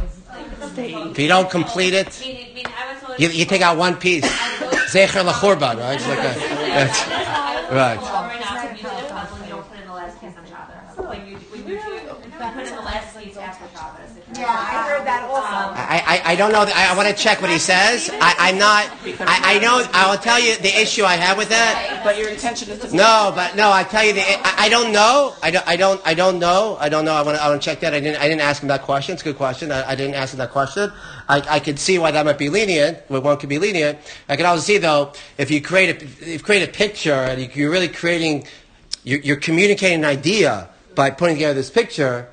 If you don't complete it, Meaning, meaning I was told you, you take out one piece. Zecher lachurban, right? It's like a, that's, right. right now, when you do the puzzle, you don't put in the last piece on Shabbos. When you when you do, you put in the last piece after Shabbos. Yeah, I heard that also. I, I, I don't know. I, I want to check what he says. I, I'm not. I, I know. I will tell you the issue I have with that. But your intention is to. No, but no. I tell you the. I, I don't know. I don't. I don't. I don't know. I don't know. I want to. I want to check that. I didn't. I didn't ask him that question. It's a good question. I, I didn't ask him that question. I, I could see why that might be lenient. Why one could be lenient. I can also see though if you create a if you create a picture and you, you're really creating, you're, you're communicating an idea by putting together this picture.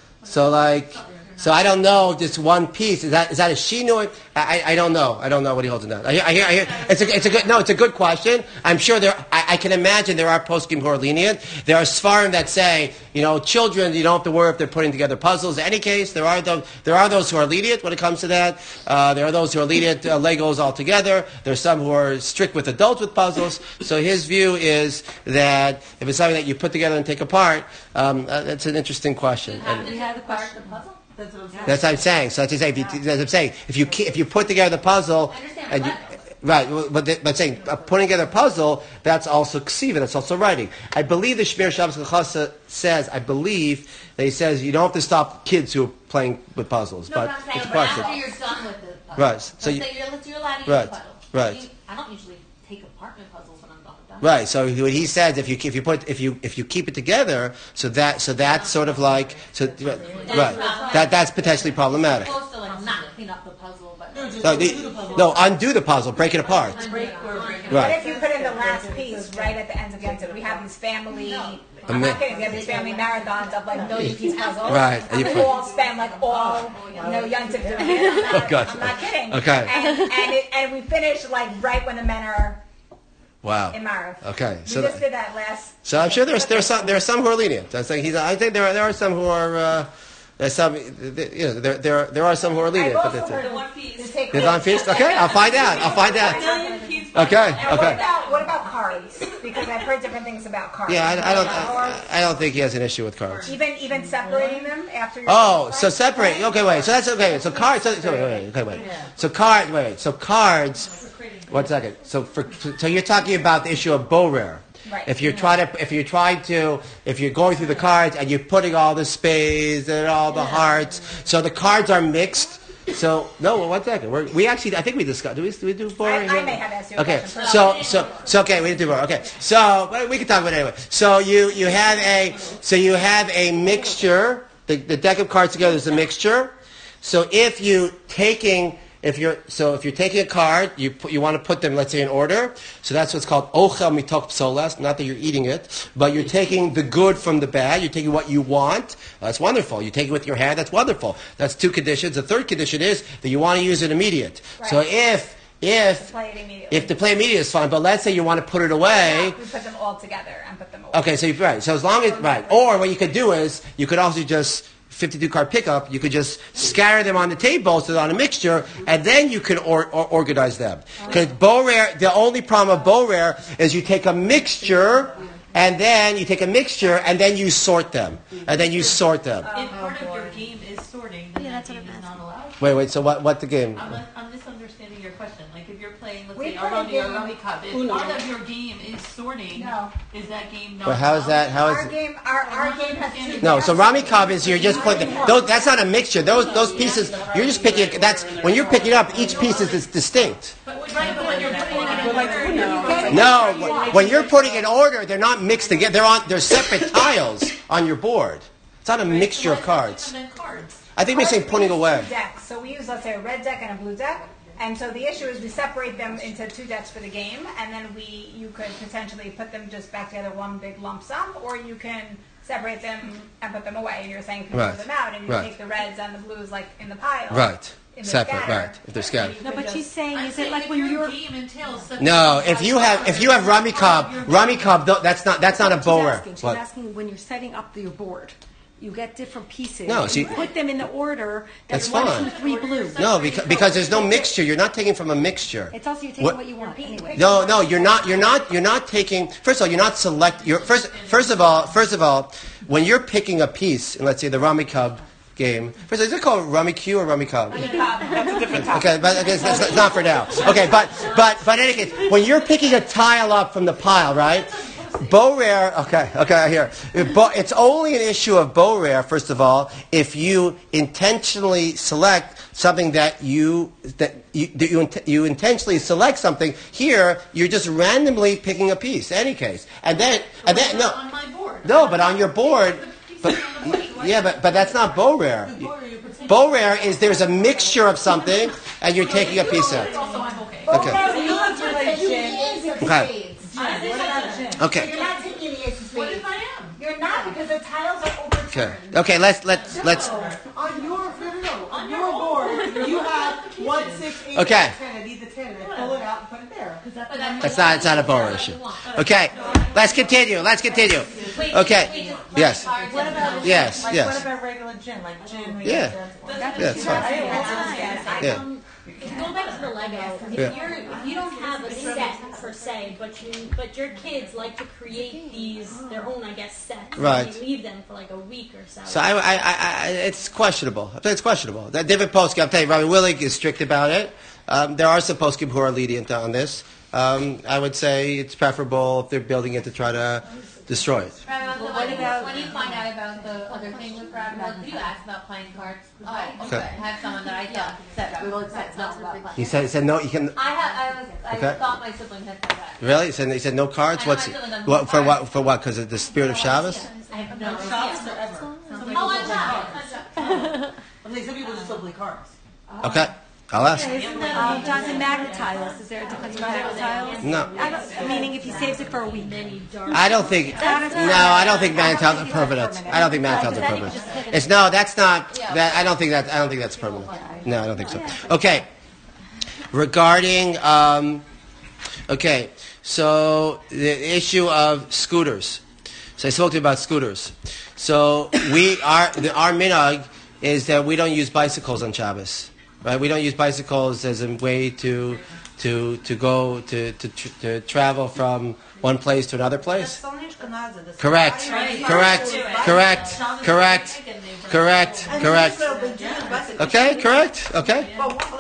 So like. So I don't know just one piece. Is that is that a shinoi? I, I don't know. I don't know what he holds in that. I hear, I hear, I hear. It's a it's a good no. It's a good question. I'm sure there. I, I can imagine there are poskim who are lenient. There are svarim that say, you know, children, you don't have to worry if they're putting together puzzles. In any case, there are those there are those who are lenient when it comes to that. Uh, there are those who are lenient uh, Legos altogether. There's some who are strict with adults with puzzles. So his view is that if it's something that you put together and take apart, um, uh, that's an interesting question. And, We had a question. that's what I'm saying. that's what I'm saying. So that's what I'm saying. If you, that's what I'm saying. If you ke- if you put together the puzzle, I understand and you, what right, well, but the, but saying uh, putting together a puzzle, that's also ksiva. That's also writing. I believe the Shmir Shabbos Chachasa says. I believe that he says you don't have to stop kids who are playing with puzzles. No, but but I'm saying, it's a but question. after you're done with the puzzle. Right. So So you- let's say you're, let's, you're allowed to use Right, the puzzle. right. You, I don't usually take apart my puzzles when I'm done with them. Right. So he- what he says, if you if you put if you if you keep it together, so that so that's sort of like so right, right. That that's potentially problematic. You're supposed to like not clean up the puzzle, but No, just No, do the- the puzzle. no, undo the puzzle, break it apart. Break or break it. What Right. if you put in the last piece right at the end of the end? We have these family. I'm mi- not kidding. We have these family marathons of like million piece puzzles. Right, and And you we put- all spend like all you know yontif doing it. I'm not, Gotcha. I'm not kidding. Okay. And and, it, and we finish like right when the men are Wow. in Marav. Okay. We So just that- did that last. So I'm sure there's there's some there are some who are lenient. I think he's. I think there are there are some who are. Uh, there's some. You know, there there there are some who are lenient. I've But also that's heard it. one piece. To take There's on feast. Okay, I'll find out. I'll find out. Okay. And what Okay. about what about cards? Because I've heard different things about cards. Yeah, I, I don't. Or I, I don't think he has an issue with cards. even even separating them after. You're Oh, so separate. Okay, wait. So that's okay. So cards. So, so wait, wait, okay, wait. So card. Wait, wait. So cards. One second. So for so you're talking about the issue of borer. Right. If you're trying to, if you're trying to, if you're going through the cards and you're putting all the spades and all the hearts, so the cards are mixed. So no, one second. We're, we actually, I think we discussed. Do we, do we do borer? I, I here? may have asked you a Okay, question. so so so okay, we didn't do borer. Okay, so but we can talk about it anyway. So you you have a so you have a mixture. The the deck of cards together is a mixture. So if you taking if you're so if you're taking a card, you put, you want to put them, let's say, in order. So that's what's called ochel mitok psolas. Not that you're eating it, but you're taking the good from the bad. You're taking what you want. That's wonderful. You take it with your hand. That's wonderful. That's two conditions. The third condition is that you want to use it immediate. So Right. if if Play it immediately. if the play immediate is fine, but let's say you want to put it away. We put them all together and put them away. Okay, so you right. So as long as right, or what you could do is you could also just fifty-two card pickup. You could just scatter them on the table so they're on a mixture, and then you can or, or organize them. Because borer, the only problem of borer is you take a mixture. And then you take a mixture, and then you sort them, and then you sort them. If part of your game is sorting, then that game is not allowed. Wait, wait. So what? What the game? I'm, I'm misunderstanding your question. Like if you're playing, let's We say, play Aroni or game- Rummy Cup, if Uno. part of your game is sorting, No. is that game not But how is that? How Our is? game, our, our game has two. No, so Rami Cobb is you're just putting those. That's not a mixture. Those those pieces you're just picking. That's when you're picking up. Each piece is, is distinct. But right, but when you're putting it in order, you're No, when you're putting in order, they're not mixed together. They're on. They're separate tiles on your board. It's not a mixture of cards. and then cards. I think we're saying putting away. Two decks. So we use, let's say, a red deck and a blue deck. And so the issue is we separate them into two decks for the game, and then we you could potentially put them just back together one big lump sum, or you can separate them and put them away. And you're saying you can Right. throw them out, and you Right. take the reds and the blues like in the pile. Right. In the Separate. scatter. Right. If they're scattered. No, but she's saying, I'm is saying it like if when your you're... game entails such No, a- if you have if you have Rami Cobb, Rami Cobb, tho- that's not that's not a She's bower. asking, she's What? asking when you're setting up your board, You get different pieces. No, and see- you put them in the order. That's one, fine. two, three, blue. No, because, because there's no mixture. You're not taking from a mixture. It's also you take What- what you want anyway. No, no, you're not. You're not. You're not taking. First of all, you're not select. You're first. First of all, first of all, when you're picking a piece, in let's say the Rummy Cub game. First, is it called Rummy Q or Rummy Cub? That's a different topic. Okay, but okay, it's, it's not for now. Okay, but but but in any case, when you're picking a tile up from the pile, right? Bow rare, okay, okay, here. If bo- It's only an issue of bow rare, first of all, if you intentionally select something that you that you that you, int- you intentionally select something. Here, you're just randomly picking a piece. Any case, and then and then no, On my board. no, but on your board, but yeah, but but that's not bow rare. Bow rare is there's a mixture of something, and you're taking a piece out. Also, I'm okay. Okay. Okay. Okay. You're not taking the ace of What spades. if I am? You're not because the tiles are Okay. overturned. Okay. Let's let's let's. On your, no, no, no, on your board, you have one, six, eight, Okay. ten. I need the ten, and I pull it out and put it there. That's not. It's not a bow rare issue. Okay. Let's continue. Let's continue. Okay. Yes. Yes. Like, Yes. what about regular gin? Like gin, we Yeah. get Yeah. It's fine. Yeah. Um, Go back to the Lego. If Yeah. you're if you don't have a set per se, but you but your kids like to create these their own, I guess, sets. Right. And you leave them for like a week or so. So I, I, I, I, it's questionable. I think it's questionable. That David Posky, I'm telling you, Rabbi Willig is strict about it. Um, there are some poskim who are lenient on this. Um, I would say it's preferable if they're building it to try to destroy it. Rabbi, Well, when, what about- when you find out about the other thing with Rabbi, did you ask about playing cards? Oh, okay. Okay. I have someone that I thought said we will said not about He said, he said no. You can. I had I was I Okay. thought my sibling had said that. Really? He said, he said no cards. I know What's my sibling doesn't what have for? cards. What for? What? Because of the spirit of Shabbos. I have no Shots idea. or ever. Oh, I'm not. I'm saying some people just still play cards. Okay, I'll ask. Um, Jonathan, magnetiles. Is there a difference in magnetiles? No. I don't, meaning if he saves it for a week. I don't think. No, I don't think manatiles are permanent. I don't think manatiles are permanent. It's no. That's not. That I don't think that. I don't think that's permanent. No, I don't think so. Okay. Regarding. Um, okay. So the issue of scooters. So I spoke to you about scooters. So we are the, our minhag is that we don't use bicycles on Shabbos, right? We don't use bicycles as a way to to to go to to, tr- to travel from one place to another place. Correct. Correct. Correct. Correct. Correct. Correct. Okay. Correct. Okay.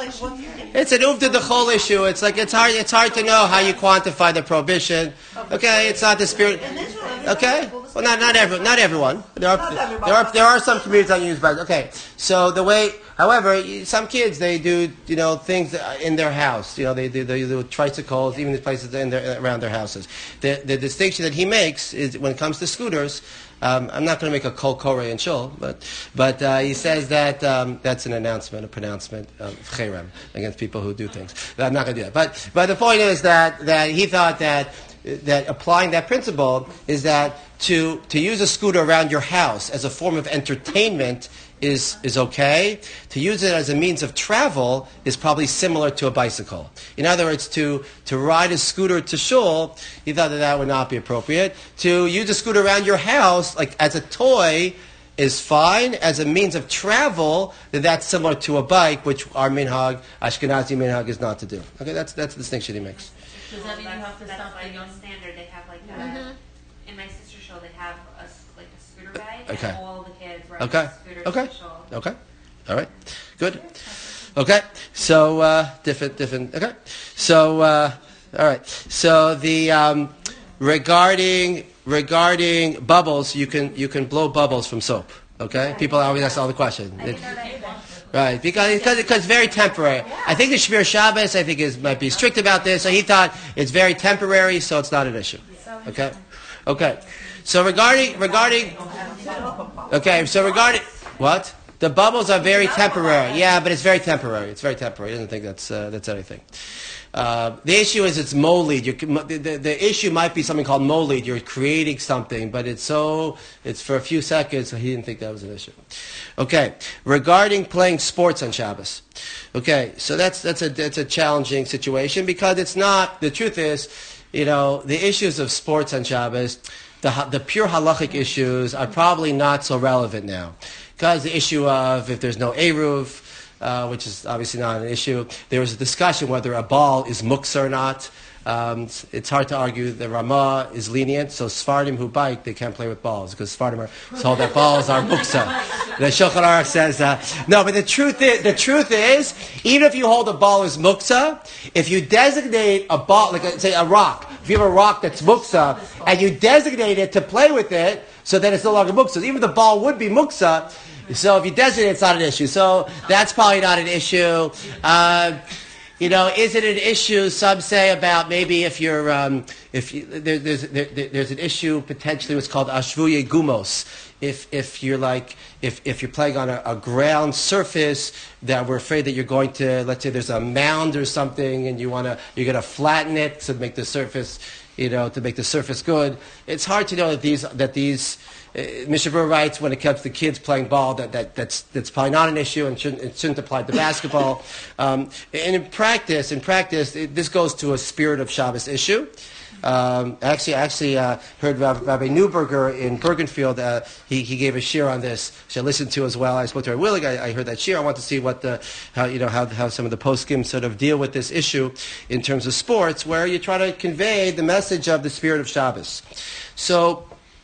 It's an uvda the whole issue. It's like it's hard. It's hard to know how you quantify the prohibition. Okay. It's not the spirit. Okay. Well, not not every not everyone. There are there are there are some communities that use bicycles. Okay. So the way, however, some kids they do you know things in their house. You know they do they do tricycles, even the places in their, around their houses. The the distinction that he makes is when it comes to scooters. Um, I'm not going to make a kol koreh and shul, but but uh, he says that um, that's an announcement, a pronouncement of cherem against people who do things. I'm not going to do that. But but the point is that that he thought that that applying that principle is that to to use a scooter around your house as a form of entertainment is is okay. To use it as a means of travel is probably similar to a bicycle. In other words, to to ride a scooter to shul, he thought that that would not be appropriate. To use a scooter around your house, like as a toy, is fine. As a means of travel, then that's similar to a bike, which our minhag, Ashkenazi minhag, is not to do. Okay, that's that's the distinction he makes. Does that mean you have to That's stop like the on standard. They have like a, Mhm. in my sister's show, they have a s- like a scooter bag, Okay. and all the kids ride Okay. scooters Okay. to the show. Okay. All right. Good. Okay. So uh, different, different. Okay. So uh, all right. So the um, regarding regarding bubbles, you can you can blow bubbles from soap. Okay. People always ask all the question. It- Right, because because because it's very temporary. I think the Shmir Shabbos, I think, is might be strict about this. So he thought it's very temporary, so it's not an issue. Okay, okay. So regarding regarding, okay. So regarding what the bubbles are very temporary. Yeah, but it's very temporary. It's very temporary. He doesn't think that's uh, that's anything. Uh, the issue is it's molid. You can, the, the, the issue might be something called molid. You're creating something, but it's so it's for a few seconds. So he didn't think that was an issue. Okay, regarding playing sports on Shabbos. Okay, so that's that's a that's a challenging situation because it's not. The truth is, you know, the issues of sports on Shabbos. the the pure halachic issues are probably not so relevant now, because the issue of if there's no eruv, uh, which is obviously not an issue. There was a discussion whether a ball is muksa or not. Um, it's, it's hard to argue. The Ramah is lenient, so Sfardim who bike, they can't play with balls because Sfardim are told that balls are muksa. The Shulchan Aruch says uh, no, but the truth is, the truth is, even if you hold a ball as muksa, if you designate a ball, like a, say a rock, if you have a rock that's muksa and you designate it to play with it, so then it's no longer muksa. Even the ball would be muksa. So if you designate, it's not an issue. So that's probably not an issue. Uh, You know, is it an issue? Some say about maybe if you're, um, if you, there, there's there, there's an issue potentially what's called ashvuye gumos. If if you're like if if you're playing on a, a ground surface that we're afraid that you're going to, let's say there's a mound or something and you wanna you're gonna flatten it to make the surface, you know, to make the surface good. It's hard to know that these that these. Uh, Mister Burr writes when it comes to kids playing ball that, that that's that's probably not an issue and shouldn't, it shouldn't apply to basketball. Um, and in practice, in practice, it, this goes to a spirit of Shabbos issue. Um, actually, I actually uh, heard Rabbi, Rabbi Newberger in Bergenfield. Uh, he he gave a shir on this, which I listened to as well. I spoke to Rabbi Willig. I, I heard that shir. I want to see what the how you know how how some of the poskim sort of deal with this issue in terms of sports, where you try to convey the message of the spirit of Shabbos. So.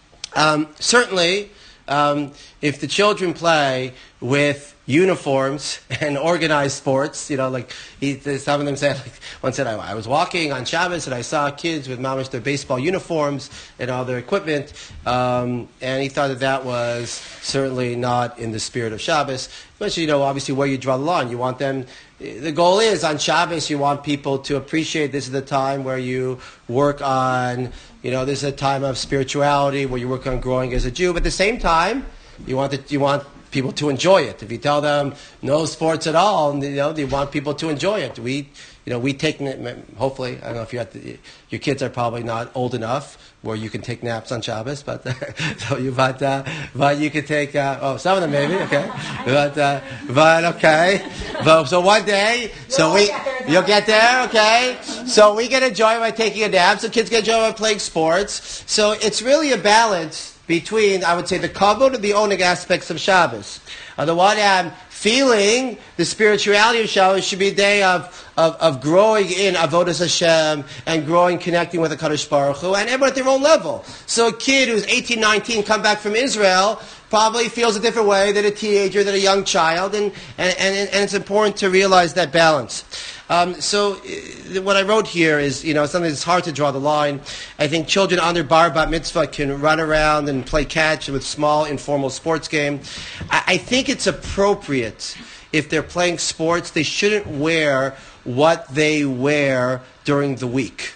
Um, certainly, um, if the children play with uniforms and organized sports, you know, like he, some of them said, like one said, I, I was walking on Shabbos and I saw kids with mamish their baseball uniforms and all their equipment, um, and he thought that that was certainly not in the spirit of Shabbos. But you know, obviously, where you draw the line, you want them. The goal is on Shabbos, you want people to appreciate this is the time where you work on. You know, this is a time of spirituality where you work on growing as a Jew. But at the same time, you want the, you want people to enjoy it. If you tell them no sports at all, you know, they want people to enjoy it. We, you know, we take, hopefully, I don't know if you're at the, your kids are probably not old enough where you can take naps on Shabbos, but so you, but, uh, but you can take, uh, oh, some of them maybe, okay, but, uh, but okay, but, so one day, so we, you'll get there, okay, so we get enjoy by taking a nap, so kids get enjoy by playing sports, so it's really a balance between, I would say, the kavod and the onig aspects of Shabbos. On the one hand, feeling the spirituality of Shabbos should be a day of, of, of growing in Avodas Hashem and growing, connecting with the Kadosh Baruch Hu, and everyone at their own level. So a kid who's eighteen, nineteen, come back from Israel, probably feels a different way than a teenager, than a young child, and, and, and, and it's important to realize that balance. Um, so uh, what I wrote here is, you know, something that's hard to draw the line. I think children under bar bat mitzvah can run around and play catch with small informal sports game. I, I think it's appropriate if they're playing sports, they shouldn't wear what they wear during the week.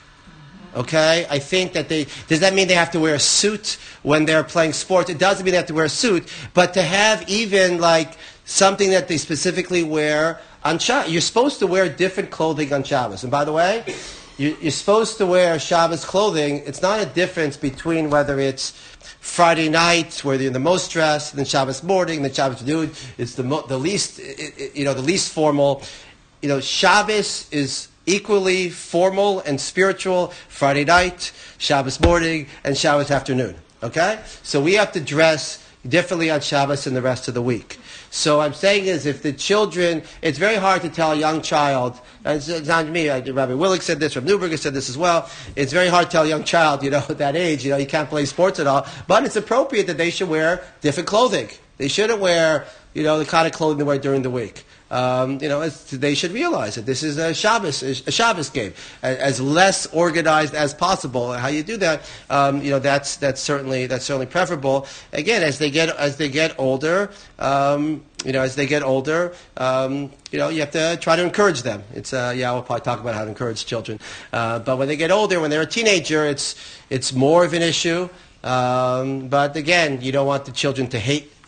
Okay? I think that they, does that mean they have to wear a suit when they're playing sports? It doesn't mean they have to wear a suit, but to have even like something that they specifically wear on Shabbos. You're supposed to wear different clothing on Shabbos. And by the way, you're supposed to wear Shabbos clothing. It's not a difference between whether it's Friday night, where you're in the most dress, and then Shabbos morning, then Shabbos noon. It's the mo- the least, you know, the least formal. You know, Shabbos is equally formal and spiritual. Friday night, Shabbos morning, and Shabbos afternoon. Okay, so we have to dress differently on Shabbos than the rest of the week. So I'm saying is, if the children, it's very hard to tell a young child, and it's not me, I, Rabbi Willig said this, Rabbi Newberger said this as well, it's very hard to tell a young child, you know, at that age, you know, you can't play sports at all, but it's appropriate that they should wear different clothing. They shouldn't wear, you know, the kind of clothing they wear during the week. Um, you know, it's, they should realize that this is a Shabbos, a Shabbos game, as, as less organized as possible. How you do that, um, you know, that's that's certainly that's certainly preferable. Again, as they get as they get older, um, you know, as they get older, um, you know, you have to try to encourage them. It's uh, yeah, we'll probably talk about how to encourage children. Uh, but when they get older, when they're a teenager, it's it's more of an issue. Um, but again, you don't want the children to hate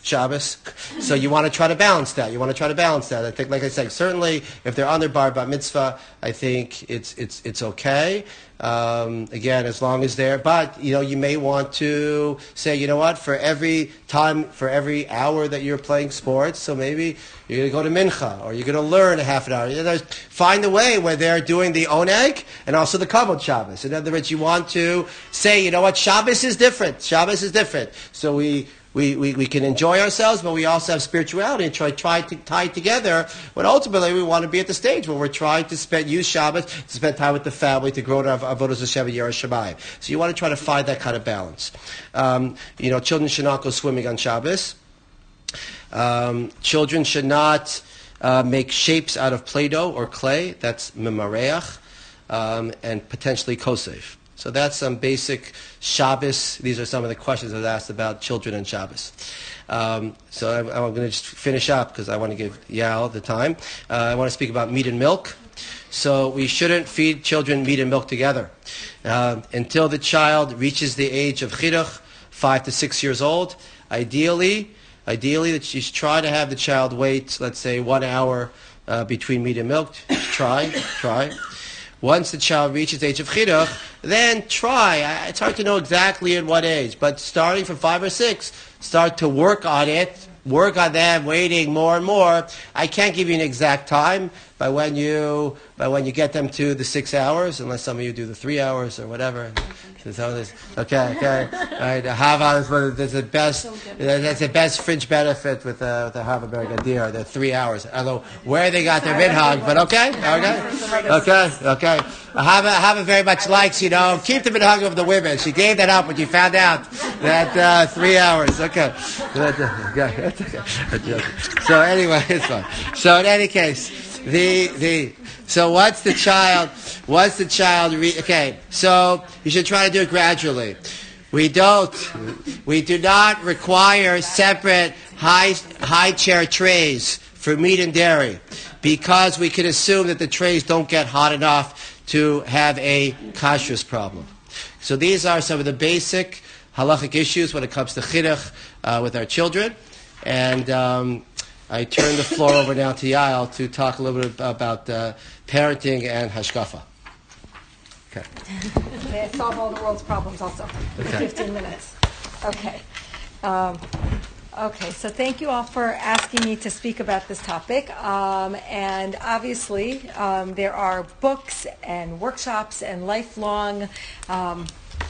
Shabbos. So you want to try to balance that. You want to try to balance that. I think, like I said, certainly if they're on their bar bat mitzvah, I think it's it's it's okay. Um, again, as long as they're, but you know, you may want to say, you know what, for every time, for every hour that you're playing sports, so maybe you're going to go to mincha, or you're going to learn a half an hour. You know, find a way where they're doing the oneg and also the kavod Shabbos. In other words, you want to say, you know what, Shabbos is different. Shabbos is different. So we. We, we, we can enjoy ourselves, but we also have spirituality and try, try to tie it together. But ultimately, we want to be at the stage where we're trying to spend, use Shabbos, to spend time with the family, to grow in our avodas Hashem and Yiras Shamayim. So you want to try to find that kind of balance. Um, you know, children should not go swimming on Shabbos. Um, children should not uh, make shapes out of Play-Doh or clay. That's memareach, um, and potentially kosef. So that's some basic Shabbos. These are some of the questions I was asked about children and Shabbos. Um, so I, I'm going to just finish up because I want to give Yal the time. Uh, I want to speak about meat and milk. So we shouldn't feed children meat and milk together uh, until the child reaches the age of chiduch, five to six years old. Ideally, ideally that you should try to have the child wait, let's say, one hour uh, between meat and milk. Try, try. Once the child reaches the age of chiduch, then try. It's hard to know exactly at what age, but starting from five or six, start to work on it. Work on that, waiting more and more. I can't give you an exact time by when you by when you get them to the six hours, unless some of you do the three hours or whatever. Okay, okay. All right, Hava is one of the, the best. That's the best fringe benefit with the with the Hava Bergadir. The three hours. Although where they got their minhag, but okay, okay, okay, okay. Hava Hava very much likes, you know, keep the minhag of the women. She gave that up when she found out that uh, three hours. Okay. Okay. So anyway, it's fine. So in any case, the the so once the child once the child re, okay, so you should try to do it gradually. We don't we do not require separate high high chair trays for meat and dairy because we can assume that the trays don't get hot enough to have a kashrus problem. So these are some of the basic halachic issues when it comes to chiduch uh, with our children. And um, I turn the floor over now to Yael to talk a little bit about uh, parenting and hashkafa. Okay. May I solve all the world's problems also in Okay. fifteen minutes? Okay. Um, okay, so thank you all for asking me to speak about this topic. Um, and obviously, um, there are books and workshops and lifelong um,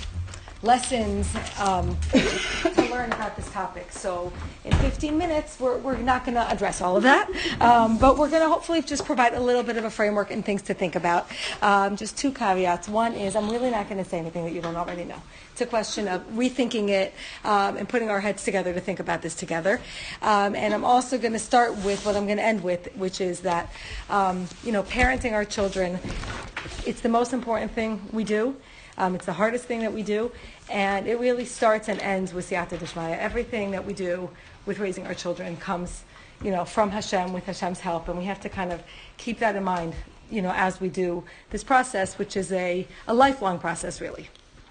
lessons um, to learn about this topic. So in fifteen minutes, we're, we're not going to address all of that, um, but we're going to hopefully just provide a little bit of a framework and things to think about. Um, just two caveats. One is I'm really not going to say anything that you don't already know. It's a question of rethinking it um, and putting our heads together to think about this together. Um, and I'm also going to start with what I'm going to end with, which is that, um, you know, parenting our children, it's the most important thing we do. Um, it's the hardest thing that we do, and it really starts and ends with Siyata Dishmaya. Everything that we do with raising our children comes, you know, from Hashem, with Hashem's help, and we have to kind of keep that in mind, you know, as we do this process, which is a, a lifelong process, really.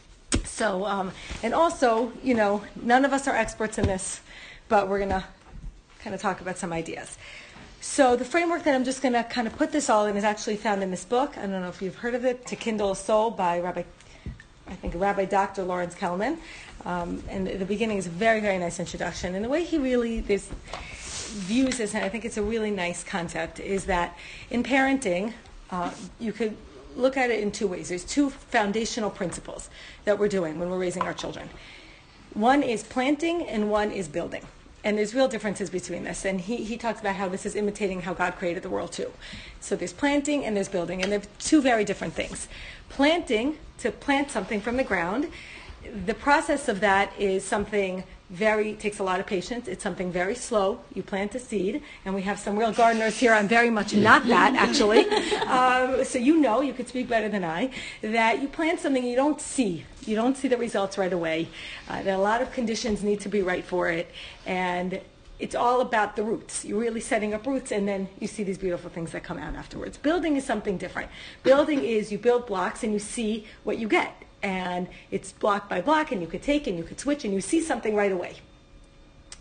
So, um, and also, you know, none of us are experts in this, but we're going to kind of talk about some ideas. So the framework that I'm just going to kind of put this all in is actually found in this book. I don't know if you've heard of it, To Kindle a Soul by Rabbi, I think Rabbi Doctor Lawrence Kellman. Um, and the beginning is a very, very nice introduction. And the way he really this views this, and I think it's a really nice concept, is that in parenting, uh, you could look at it in two ways. There's two foundational principles that we're doing when we're raising our children. One is planting and one is building. And there's real differences between this. And he, he talks about how this is imitating how God created the world too. So there's planting and there's building. And they're two very different things. Planting, to plant something from the ground, the process of that is something very, takes a lot of patience. It's something very slow. You plant a seed, and we have some real gardeners here. I'm very much not that, actually. Um, so you know, you could speak better than I, that you plant something you don't see. You don't see the results right away. Uh, that a lot of conditions need to be right for it, and it's all about the roots. You're really setting up roots, and then you see these beautiful things that come out afterwards. Building is something different. Building is you build blocks, and you see what you get. And it's block by block, and you could take and you could switch, and you see something right away.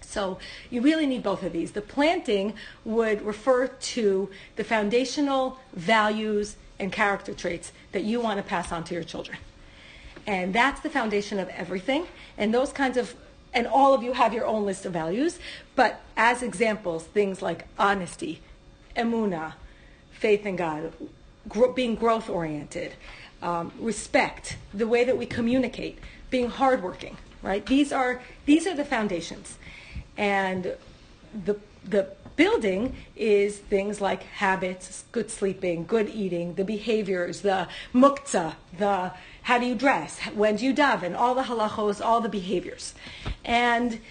So you really need both of these. The planting would refer to the foundational values and character traits that you want to pass on to your children. And that's the foundation of everything. And those kinds of, and all of you have your own list of values, but as examples, things like honesty, emunah, faith in God, gro- being growth-oriented, um, respect, the way that we communicate, being hardworking, right? These are these are the foundations. And the the building is things like habits, good sleeping, good eating, the behaviors, the muktzah, the how do you dress, when do you daven, all the halachos, all the behaviors. And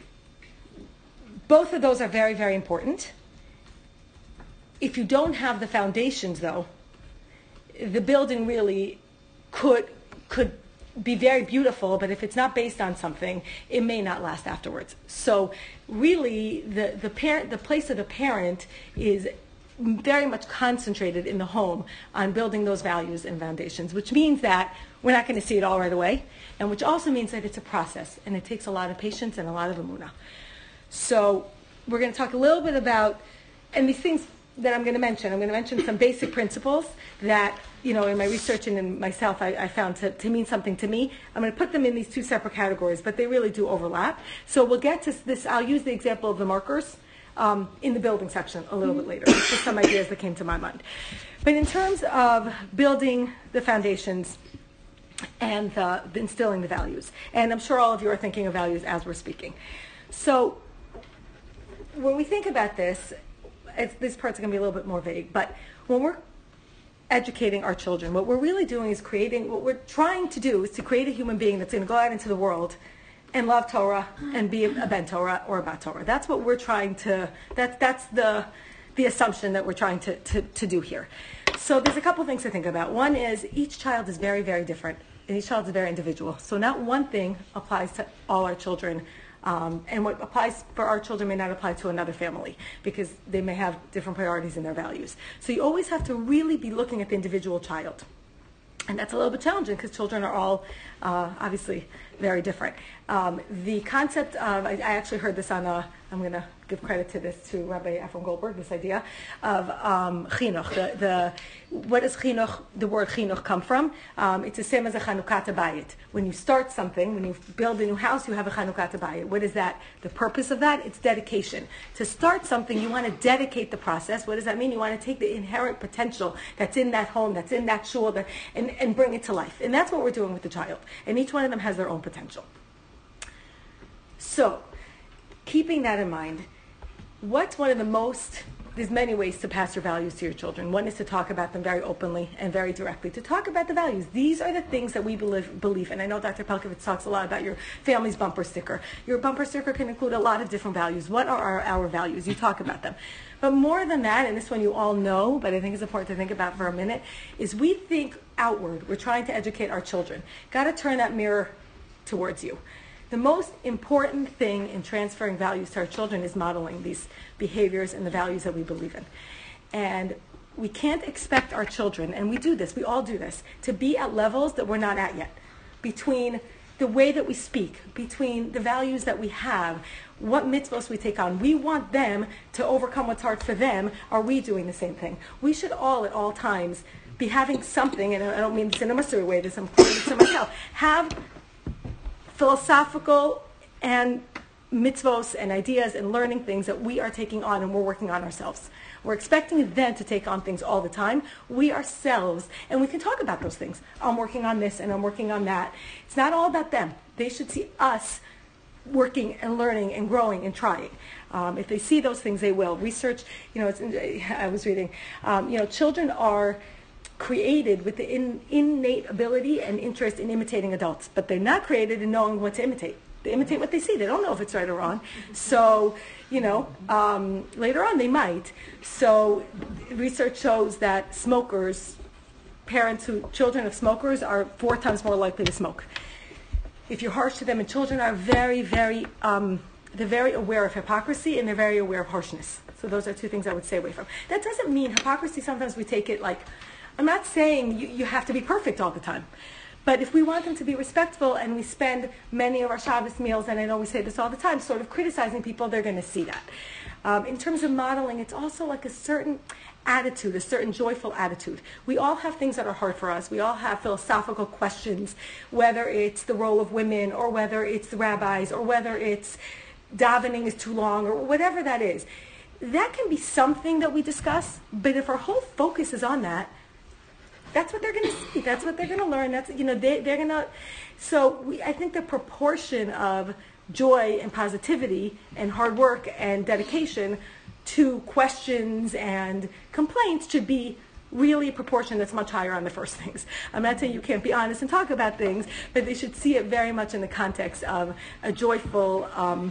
both of those are very, very important. If you don't have the foundations, though, the building really could could be very beautiful, but if it's not based on something, it may not last afterwards. So really, the, the parent, the place of the parent is very much concentrated in the home on building those values and foundations, which means that we're not going to see it all right away, and which also means that it's a process, and it takes a lot of patience and a lot of emunah. So we're going to talk a little bit about, and these things that I'm going to mention, I'm going to mention some basic principles that, you know, in my research and in myself, I, I found to, to mean something to me. I'm going to put them in these two separate categories, but they really do overlap. So we'll get to this. I'll use the example of the markers um, in the building section a little bit later. Just some ideas that came to my mind. But in terms of building the foundations and the, the instilling the values, and I'm sure all of you are thinking of values as we're speaking. So when we think about this, It's, this part's going to be a little bit more vague, but when we're educating our children, what we're really doing is creating, what we're trying to do is to create a human being that's going to go out into the world and love Torah and be a ben Torah or a bat Torah. That's what we're trying to, that's, that's the, the assumption that we're trying to, to, to do here. So there's a couple things to think about. One is each child is very, very different, and each child is very individual. So not one thing applies to all our children. Um, and what applies for our children may not apply to another family because they may have different priorities in their values. So you always have to really be looking at the individual child. And that's a little bit challenging because children are all uh, obviously very different. Um, the concept of, I, I actually heard this on a, I'm going to give credit to this to Rabbi Ephraim Goldberg, this idea of um, chinuch. The, the, what does chinuch, the word chinuch come from? Um, it's the same as a Chanukat Bayit. When you start something, when you build a new house, you have a Chanukat Bayit. What is that? The purpose of that? It's dedication. To start something, you want to dedicate the process. What does that mean? You want to take the inherent potential that's in that home, that's in that shul, that, and, and bring it to life. And that's what we're doing with the child. And each one of them has their own potential. So, keeping that in mind, what's one of the most, there's many ways to pass your values to your children. One is to talk about them very openly and very directly. To talk about the values. These are the things that we believe, believe in. I know Doctor Pelkovitz talks a lot about your family's bumper sticker. Your bumper sticker can include a lot of different values. What are our, our values? You talk about them. But more than that, and this one you all know, but I think it's important to think about for a minute, is we think outward. We're trying to educate our children. Got to turn that mirror towards you. The most important thing in transferring values to our children is modeling these behaviors and the values that we believe in. And we can't expect our children, and we do this, we all do this, to be at levels that we're not at yet. Between the way that we speak, between the values that we have, what mitzvos we take on. We want them to overcome what's hard for them. Are we doing the same thing? We should all, at all times, be having something, and I don't mean this in a mystery way, this I'm quoting to myself, have philosophical and mitzvos and ideas and learning things that we are taking on and we're working on ourselves. We're expecting them to take on things all the time. We ourselves, and we can talk about those things. I'm working on this and I'm working on that. It's not all about them. They should see us working and learning and growing and trying. Um, if they see those things, they will. Research, you know, it's, I was reading, um, you know, children are created with the in, innate ability and interest in imitating adults, but they're not created in knowing what to imitate. They imitate what they see. They don't know if it's right or wrong. So, you know, um, later on they might. So research shows that smokers, parents who, children of smokers are four times more likely to smoke. If you're harsh to them, and children are very, very, um, they're very aware of hypocrisy and they're very aware of harshness. So those are two things I would stay away from. That doesn't mean hypocrisy, sometimes we take it like, I'm not saying you, you have to be perfect all the time, But if we want them to be respectful and we spend many of our Shabbos meals, and I know we say this all the time, sort of criticizing people, they're going to see that. Um, in terms of modeling, it's also like a certain attitude, a certain joyful attitude. We all have things that are hard for us. We all have philosophical questions, whether it's the role of women or whether it's the rabbis or whether it's davening is too long or whatever that is. That can be something that we discuss, but if our whole focus is on that, that's what they're going to see. That's what they're going to learn. That's, you know, they, they're going to... So we, I think the proportion of joy and positivity and hard work and dedication to questions and complaints should be really a proportion that's much higher on the first things. I'm not saying you can't be honest and talk about things, but they should see it very much in the context of a joyful... Um,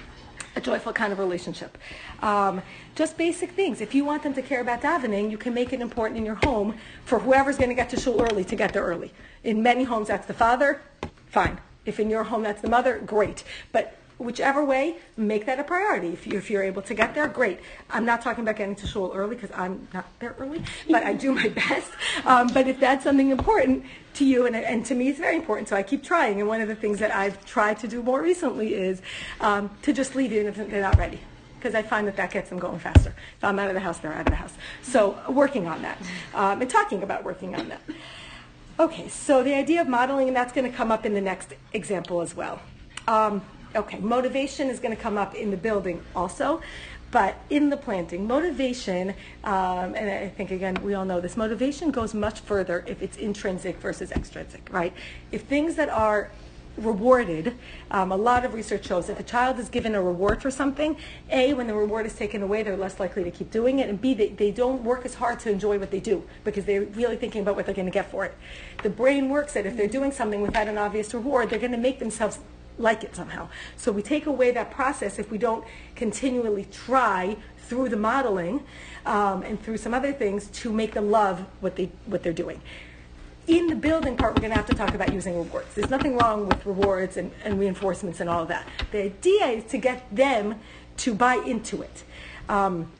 a joyful kind of relationship. Um, just basic things. If you want them to care about davening, you can make it important in your home for whoever's going to get to shul early to get there early. In many homes, that's the father. Fine. If in your home that's the mother, great. But whichever way, make that a priority. If, you, if you're able to get there, great. I'm not talking about getting to shul early because I'm not there early, but I do my best. Um, but if that's something important to you, and, and to me it's very important, so I keep trying. And one of the things that I've tried to do more recently is um, to just leave even if they're not ready, because I find that that gets them going faster. If I'm out of the house, they're out of the house. So working on that, um, and talking about working on that. Okay, so the idea of modeling, and that's going to come up in the next example as well. Um, okay, motivation is going to come up in the building also. But in the planting, motivation, um, and I think, again, we all know this, motivation goes much further if it's intrinsic versus extrinsic, right? If things that are rewarded, um, a lot of research shows if a child is given a reward for something, A, when the reward is taken away, they're less likely to keep doing it, and B, they, they don't work as hard to enjoy what they do because they're really thinking about what they're going to get for it. The brain works that if they're doing something without an obvious reward, they're going to make themselves like it somehow. So we take away that process if we don't continually try through the modeling um, and through some other things to make them love what they what they're doing. In the building part, we're going to have to talk about using rewards. There's nothing wrong with rewards and, and reinforcements and all of that. The idea is to get them to buy into it. Um,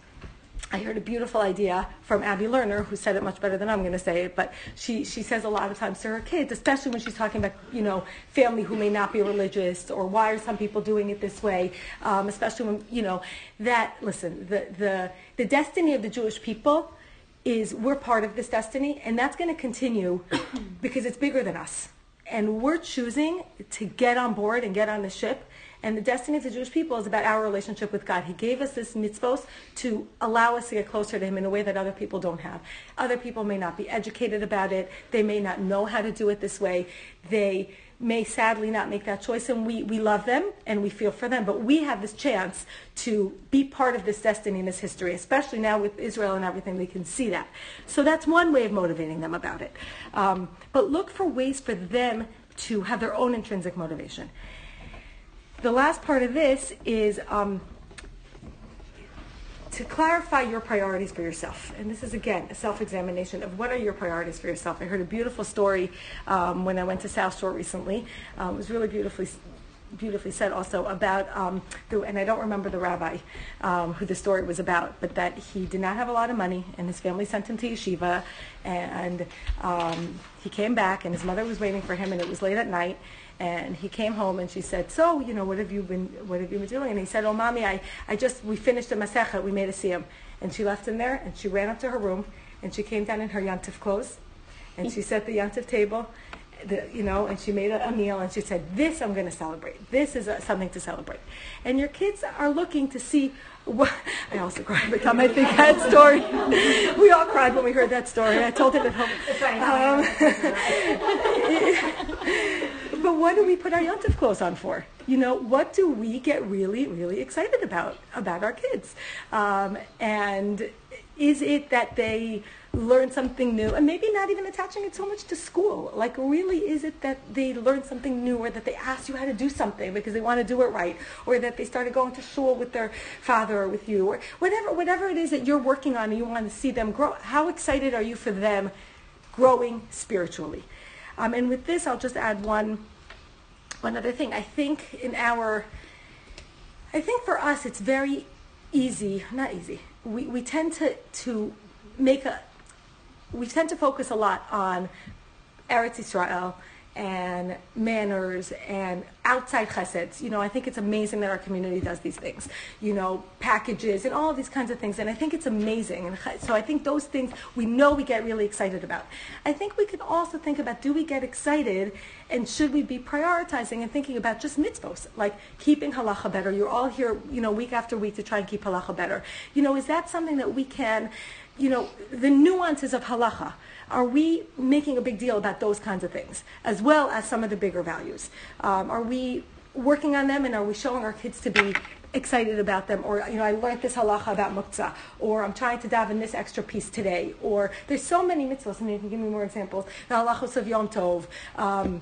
I heard a beautiful idea from Abby Lerner, who said it much better than I'm going to say it, but she, she says a lot of times to her kids, especially when she's talking about, you know, family who may not be religious, or why are some people doing it this way, um, especially when, you know, that, listen, the, the, the destiny of the Jewish people is we're part of this destiny, and that's going to continue because it's bigger than us. And we're choosing to get on board and get on the ship. And the destiny of the Jewish people is about our relationship with God. He gave us this mitzvos to allow us to get closer to Him in a way that other people don't have. Other people may not be educated about it. They may not know how to do it this way. They may sadly not make that choice, and we, we love them and we feel for them. But we have this chance to be part of this destiny and this history, especially now with Israel and everything. They can see that. So that's one way of motivating them about it. Um, but look for ways for them to have their own intrinsic motivation. The last part of this is um, to clarify your priorities for yourself. And this is, again, a self-examination of what are your priorities for yourself. I heard a beautiful story um, when I went to South Shore recently. Um, it was really beautifully beautifully said also about, um, the, and I don't remember the rabbi um, who the story was about, but that he did not have a lot of money, and his family sent him to yeshiva, and um, he came back, and his mother was waiting for him, and it was late at night. And he came home, and she said, "So, you know, what have you been, what have you been doing?" And he said, "Oh, mommy, I, I just, we finished a masechet, we made a siyum." And she left him there, and she ran up to her room, and she came down in her yantif clothes, and she set the yantif table, the, you know, and she made a, a meal, and she said, "This I'm going to celebrate. This is a, something to celebrate." And your kids are looking to see. What, I also cried every time I think that story. We all cried when we heard that story. I told it at home. Um, but what do we put our yontif clothes on for? You know, what do we get really, really excited about about our kids? Um, and is it that they learn something new, and maybe not even attaching it so much to school? Like, really, is it that they learn something new, or that they ask you how to do something because they want to do it right, or that they started going to shul with their father or with you, or whatever, whatever it is that you're working on and you want to see them grow? How excited are you for them growing spiritually? Um, and with this, I'll just add one, one other thing. I think in our, I think for us, it's very easy, not easy. We we tend to to make a, we tend to focus a lot on Eretz Yisrael and manners and outside cheseds. You know, I think it's amazing that our community does these things. You know, packages and all of these kinds of things. And I think it's amazing. And so I think those things we know we get really excited about. I think we can also think about, do we get excited and should we be prioritizing and thinking about just mitzvos, like keeping halacha better? You're all here, you know, week after week to try and keep halacha better. You know, is that something that we can, you know, the nuances of halacha, are we making a big deal about those kinds of things, as well as some of the bigger values? Um, are we working on them, and are we showing our kids to be excited about them? Or, you know, I learned this halacha about muktzah, or I'm trying to daven this extra piece today, or there's so many mitzvahs, and you can give me more examples, the halachos of Yom Tov. Um,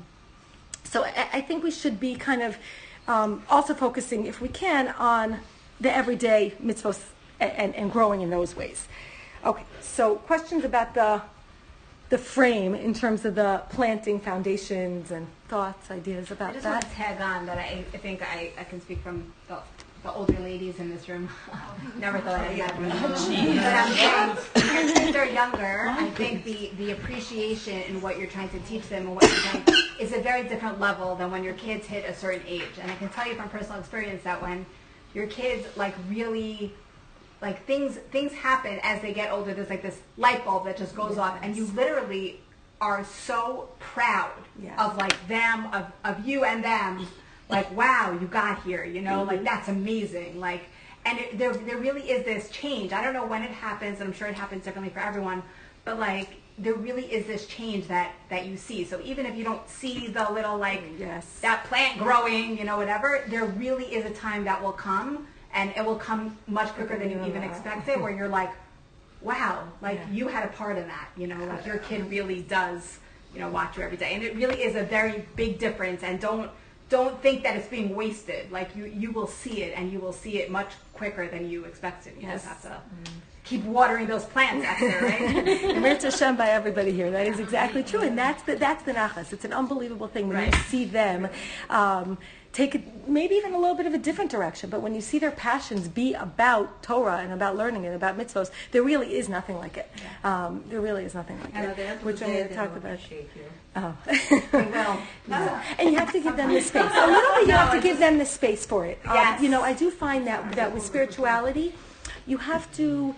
so I, I think we should be kind of um, also focusing, if we can, on the everyday mitzvahs and, and, and growing in those ways. Okay, so questions about the the frame in terms of the planting foundations and thoughts, ideas about I just that? want to tag on that I, I think I, I can speak from the, the older ladies in this room. Never thought I'd have room. But I'm saying, as they're younger, I think the, the appreciation in what you're trying to teach them and what you're trying is a very different level than when your kids hit a certain age. And I can tell you from personal experience that when your kids like really like things things happen as they get older, there's like this light bulb that just goes yes. off, and you literally are so proud yes. of like them, of, of you and them, like, wow, you got here, you know, mm-hmm. like that's amazing. Like, and it, there there really is this change. I don't know when it happens, and I'm sure it happens differently for everyone, but like there really is this change that, that you see. So even if you don't see the little like yes. that plant growing, you know, whatever, there really is a time that will come. And it will come much quicker than you even expected, where you're like, wow, like yeah. you had a part in that, you know, like your kid really does, you know, watch you every day. And it really is a very big difference. And don't don't think that it's being wasted. Like you, you will see it, and you will see it much quicker than you expected. You yes. just have to mm. keep watering those plants after, right? And Mirz Hashem by everybody here. That is exactly true. And that's the, that's the nachas. It's an unbelievable thing when right. you see them um, take it, maybe even a little bit of a different direction, but when you see their passions be about Torah and about learning and about mitzvos, there really is nothing like it. Yeah. Um, there really is nothing like and it. Which I'm going to talk about. Oh. Well, no. And you have to give them the space. A little bit, you have to give them the space for it. Um, yes. You know, I do find that that with spirituality, you have to.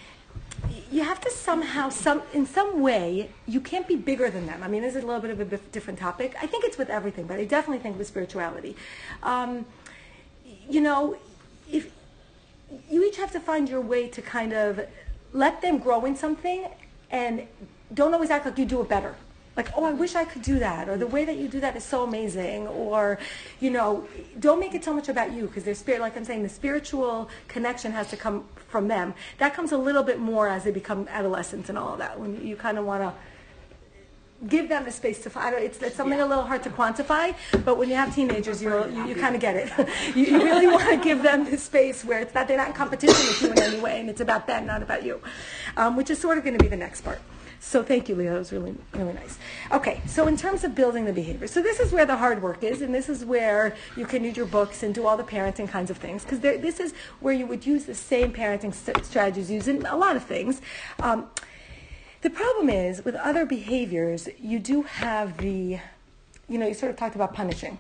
You have to somehow, some in some way, you can't be bigger than them. I mean, this is a little bit of a bif- different topic. I think it's with everything, but I definitely think with spirituality. Um, you know, if you each have to find your way to kind of let them grow in something, and don't always act like you do it better. Like, oh, I wish I could do that, or the way that you do that is so amazing, or, you know, don't make it so much about you, because their spirit, like I'm saying, the spiritual connection has to come from them. That comes a little bit more as they become adolescents and all of that, when you kind of want to give them the space to find. It's, it's something yeah. a little hard to quantify, but when you have teenagers, you're, you you kind of get it. you, you really want to give them the space where it's not they're not in competition with you in any way, and it's about them, not about you, um, which is sort of going to be the next part. So thank you, Leah. That was really, really nice. Okay, so in terms of building the behavior, so this is where the hard work is, and this is where you can read your books and do all the parenting kinds of things, because this is where you would use the same parenting st- strategies used in a lot of things. Um, the problem is, with other behaviors, you do have the, you know, you sort of talked about punishing.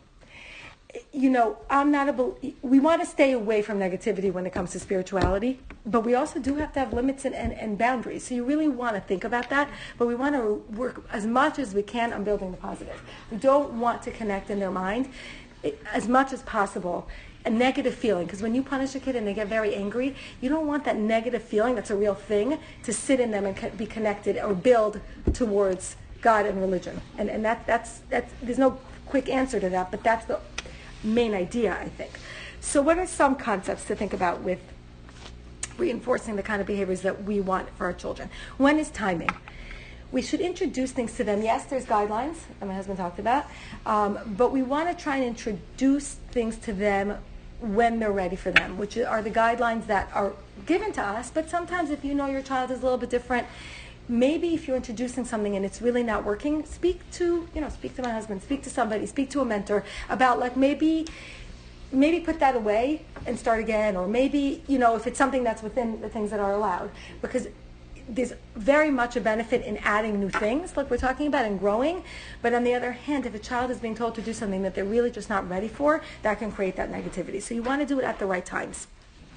You know, I'm not a, we want to stay away from negativity when it comes to spirituality, but we also do have to have limits and, and, and boundaries. So you really want to think about that, but we want to work as much as we can on building the positive. We don't want to connect in their mind as much as possible a negative feeling, because when you punish a kid and they get very angry, you don't want that negative feeling that's a real thing to sit in them and co- be connected or build towards God and religion. And and that that's that's there's no quick answer to that, but that's the main idea, I think. So what are some concepts to think about with reinforcing the kind of behaviors that we want for our children? One is timing. We should introduce things to them. Yes, there's guidelines, that my husband talked about, um, but we want to try and introduce things to them when they're ready for them, which are the guidelines that are given to us. But sometimes if you know your child is a little bit different, maybe if you're introducing something and it's really not working, speak to, you know, speak to my husband, speak to somebody, speak to a mentor about like maybe, maybe put that away and start again, or maybe, you know, if it's something that's within the things that are allowed. Because there's very much a benefit in adding new things, like we're talking about, and growing. But on the other hand, if a child is being told to do something that they're really just not ready for, that can create that negativity. So you want to do it at the right times.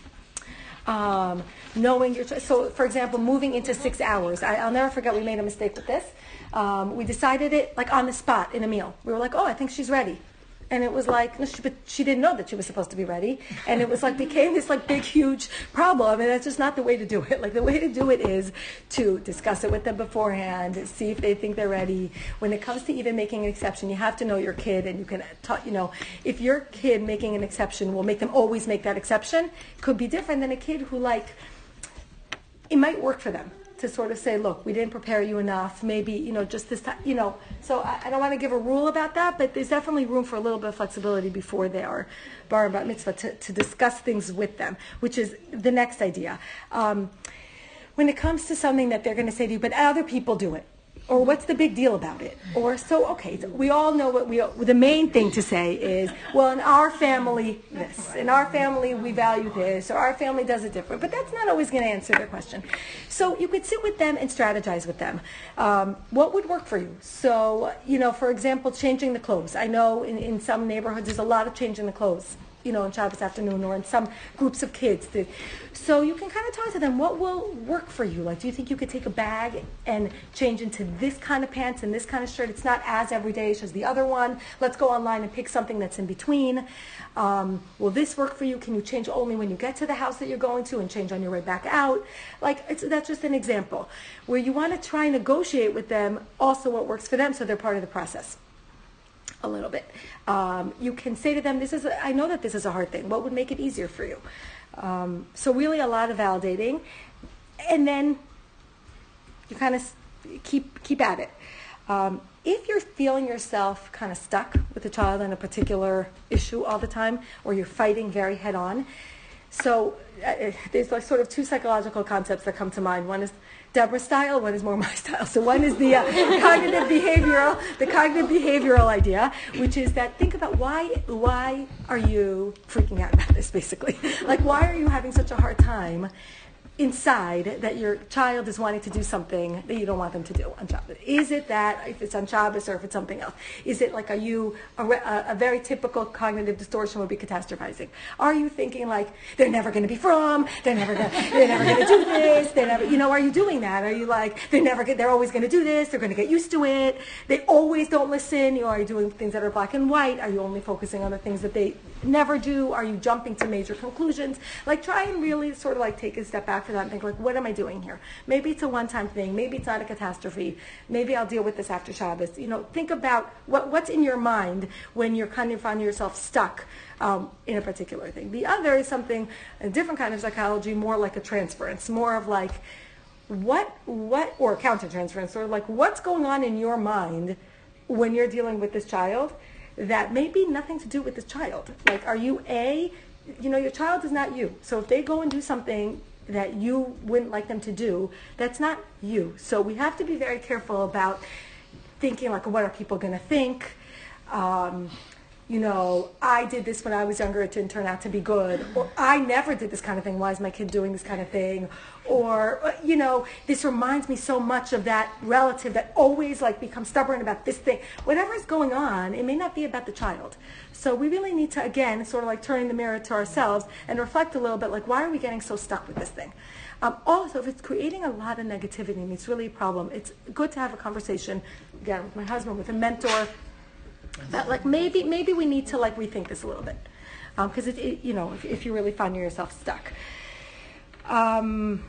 Um, knowing your, so for example, moving into six hours. I, I'll never forget, we made a mistake with this. Um, we decided it like on the spot in a meal. We were like, oh, I think she's ready. And it was like, no, she, but she didn't know that she was supposed to be ready. And it was like, became this like big, huge problem. And that's just not the way to do it. Like the way to do it is to discuss it with them beforehand, see if they think they're ready. When it comes to even making an exception, you have to know your kid, and you can talk, you know, if your kid making an exception will make them always make that exception, it could be different than a kid who like, it might work for them to sort of say, look, we didn't prepare you enough, maybe, you know, just this time, you know. So I, I don't want to give a rule about that, but there's definitely room for a little bit of flexibility before they are bar and bat mitzvah to, to discuss things with them, which is the next idea. Um, when it comes to something that they're going to say to you, but other people do it, or what's the big deal about it? Or so, okay, so we all know what we, the main thing to say is, well, in our family, this. In our family, we value this, or our family does it different. But that's not always going to answer their question. So you could sit with them and strategize with them. Um, what would work for you? So, you know, for example, changing the clothes. I know in, in some neighborhoods there's a lot of changing the clothes, you know, on Shabbos afternoon, or in some groups of kids. That, so you can kind of talk to them, what will work for you? Like, do you think you could take a bag and change into this kind of pants and this kind of shirt? It's not as everyday-ish as the other one. Let's go online and pick something that's in between. Um, will this work for you? Can you change only when you get to the house that you're going to and change on your way back out? Like, it's, that's just an example where you want to try and negotiate with them also what works for them, so they're part of the process a little bit. Um, you can say to them, "This is a, I know that this is a hard thing. What would make it easier for you?" Um, so really a lot of validating, and then you kind of keep keep at it. Um, if you're feeling yourself kind of stuck with a child on a particular issue all the time, or you're fighting very head on, so uh, there's like sort of two psychological concepts that come to mind. One is Deborah style, one is more my style. So one is the uh, cognitive behavioral, the cognitive behavioral idea, which is that think about why why are you freaking out about this, basically? Like, why are you having such a hard time inside that your child is wanting to do something that you don't want them to do on Shabbos? Is it that, if it's on Shabbos or if it's something else? Is it like, are you, a, a, a very typical cognitive distortion would be catastrophizing. Are you thinking like, they're never going to be from, they're never going to, they're never going to do this, they're never, you know, are you doing that? Are you like, they're never, gonna, they're always going to do this, they're going to get used to it, they always don't listen, you know, are you doing things that are black and white? Are you only focusing on the things that they never do? Are you jumping to major conclusions? Like, try and really sort of like take a step back for that and think, like, what am I doing here? Maybe it's a one-time thing. Maybe it's not a catastrophe. Maybe I'll deal with this after Shabbos. You know, think about what, what's in your mind when you're kind of finding yourself stuck um, in a particular thing. The other is something, a different kind of psychology, more like a transference, more of like, what, what, or countertransference, or like, what's going on in your mind when you're dealing with this child that may be nothing to do with this child? Like, are you A, you know, your child is not you. So if they go and do something that you wouldn't like them to do, that's not you. So we have to be very careful about thinking like, what are people going to think? Um, you know, I did this when I was younger, it didn't turn out to be good. Or I never did this kind of thing, why is my kid doing this kind of thing? Or, you know, this reminds me so much of that relative that always like becomes stubborn about this thing. Whatever is going on, it may not be about the child. So we really need to, again, sort of like turning the mirror to ourselves and reflect a little bit, like, why are we getting so stuck with this thing? Um, also, if it's creating a lot of negativity and it's really a problem, it's good to have a conversation, again, with my husband, with a mentor, that like maybe maybe we need to like rethink this a little bit, because um, it, it you know if, if you're really finding yourself stuck. Um,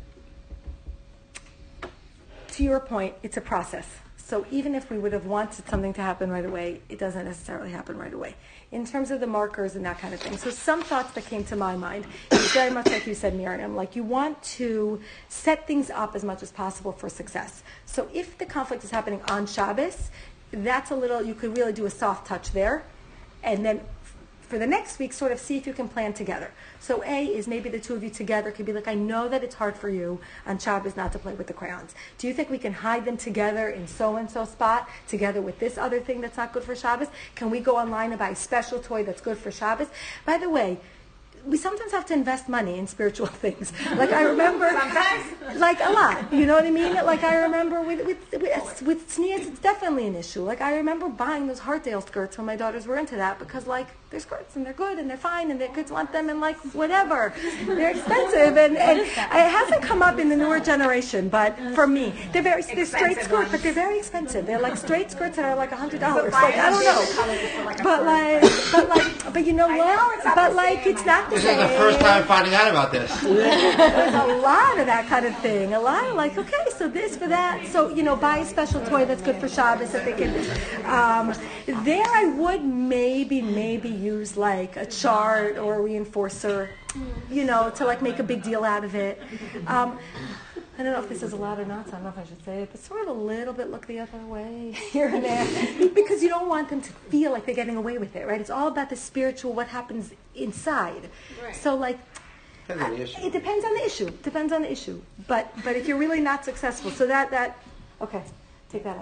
to your point, it's a process. So even if we would have wanted something to happen right away, it doesn't necessarily happen right away. In terms of the markers and that kind of thing. So some thoughts that came to my mind is very much like you said, Miriam. Like, you want to set things up as much as possible for success. So if the conflict is happening on Shabbos, that's a little, you could really do a soft touch there. And then for the next week, sort of see if you can plan together. So A is maybe the two of you together could be like, I know that it's hard for you on Shabbos not to play with the crayons. Do you think we can hide them together in so-and-so spot together with this other thing that's not good for Shabbos? Can we go online and buy a special toy that's good for Shabbos? By the way, we sometimes have to invest money in spiritual things. Like I remember, sometimes, Like a lot, you know what I mean? Like I remember with with with, with sneers, it's definitely an issue. Like I remember buying those Hartdale skirts when my daughters were into that because like they're skirts and they're good and they're fine and their kids want them and like whatever, they're expensive and, and it hasn't come up in the newer generation, but for me, they're very they're straight skirts, but they're very expensive. They're like straight skirts that are like a hundred dollars. Like I don't know, but like but like but you know what? But like it's not the This same. is the first time finding out about this. There's a lot of that kind of thing. A lot of like, okay, so this for that. So, you know, buy a special toy that's good for Shabbos that they can. Um, there I would maybe, maybe use like a chart or a reinforcer, you know, to like make a big deal out of it. Um, I don't know if this is allowed or not, so I don't know if I should say it, but sort of a little bit look the other way here and there because you don't want them to feel like they're getting away with it, right? It's all about the spiritual, what happens inside. Right. So like, Depends on the issue. it depends on the issue. Depends on the issue. But but if you're really not successful, so that that okay, take that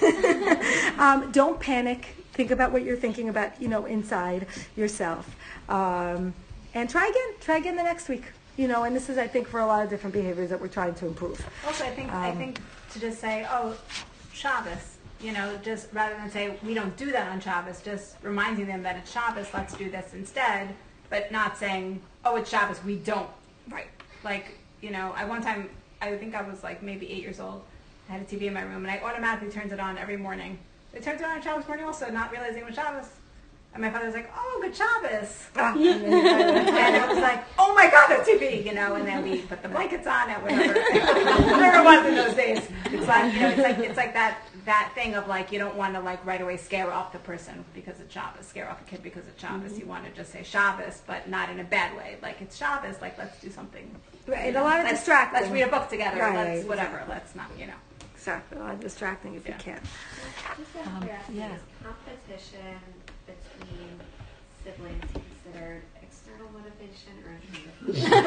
out. um, don't panic. Think about what you're thinking about, you know, inside yourself, um, and try again. Try again the next week. You know, and this is, I think, for a lot of different behaviors that we're trying to improve. Also, I think I Um, think to just say, oh, Shabbos, you know, just rather than say we don't do that on Shabbos, just reminding them that it's Shabbos, let's do this instead, but not saying, oh, it's Shabbos, we don't. Right. Like, you know, I one time, I think I was like maybe eight years old. I had a T V in my room, and I automatically turned it on every morning. It turns it on on Shabbos morning also, not realizing it was Shabbos. And my father was like, oh, good Shabbos. Ah. And I was like, oh my God, the T V, you know, and then we put the blankets on and whatever. Whatever it was in those days. It's like, you know, it's like, it's like that, that thing of like, you don't want to like right away scare off the person because it's Shabbos, scare off a kid because it's Shabbos. Mm-hmm. You want to just say Shabbos, but not in a bad way. Like, it's Shabbos, like, let's do something. Right, you and know, a lot of let's, distracting. Let's read a book together. Right. Let's whatever. Let's not, you know. Exactly. A lot of distracting if Yeah. you can. Just a Um, curiosity, yeah. is competition between siblings considered external motivation or intrinsic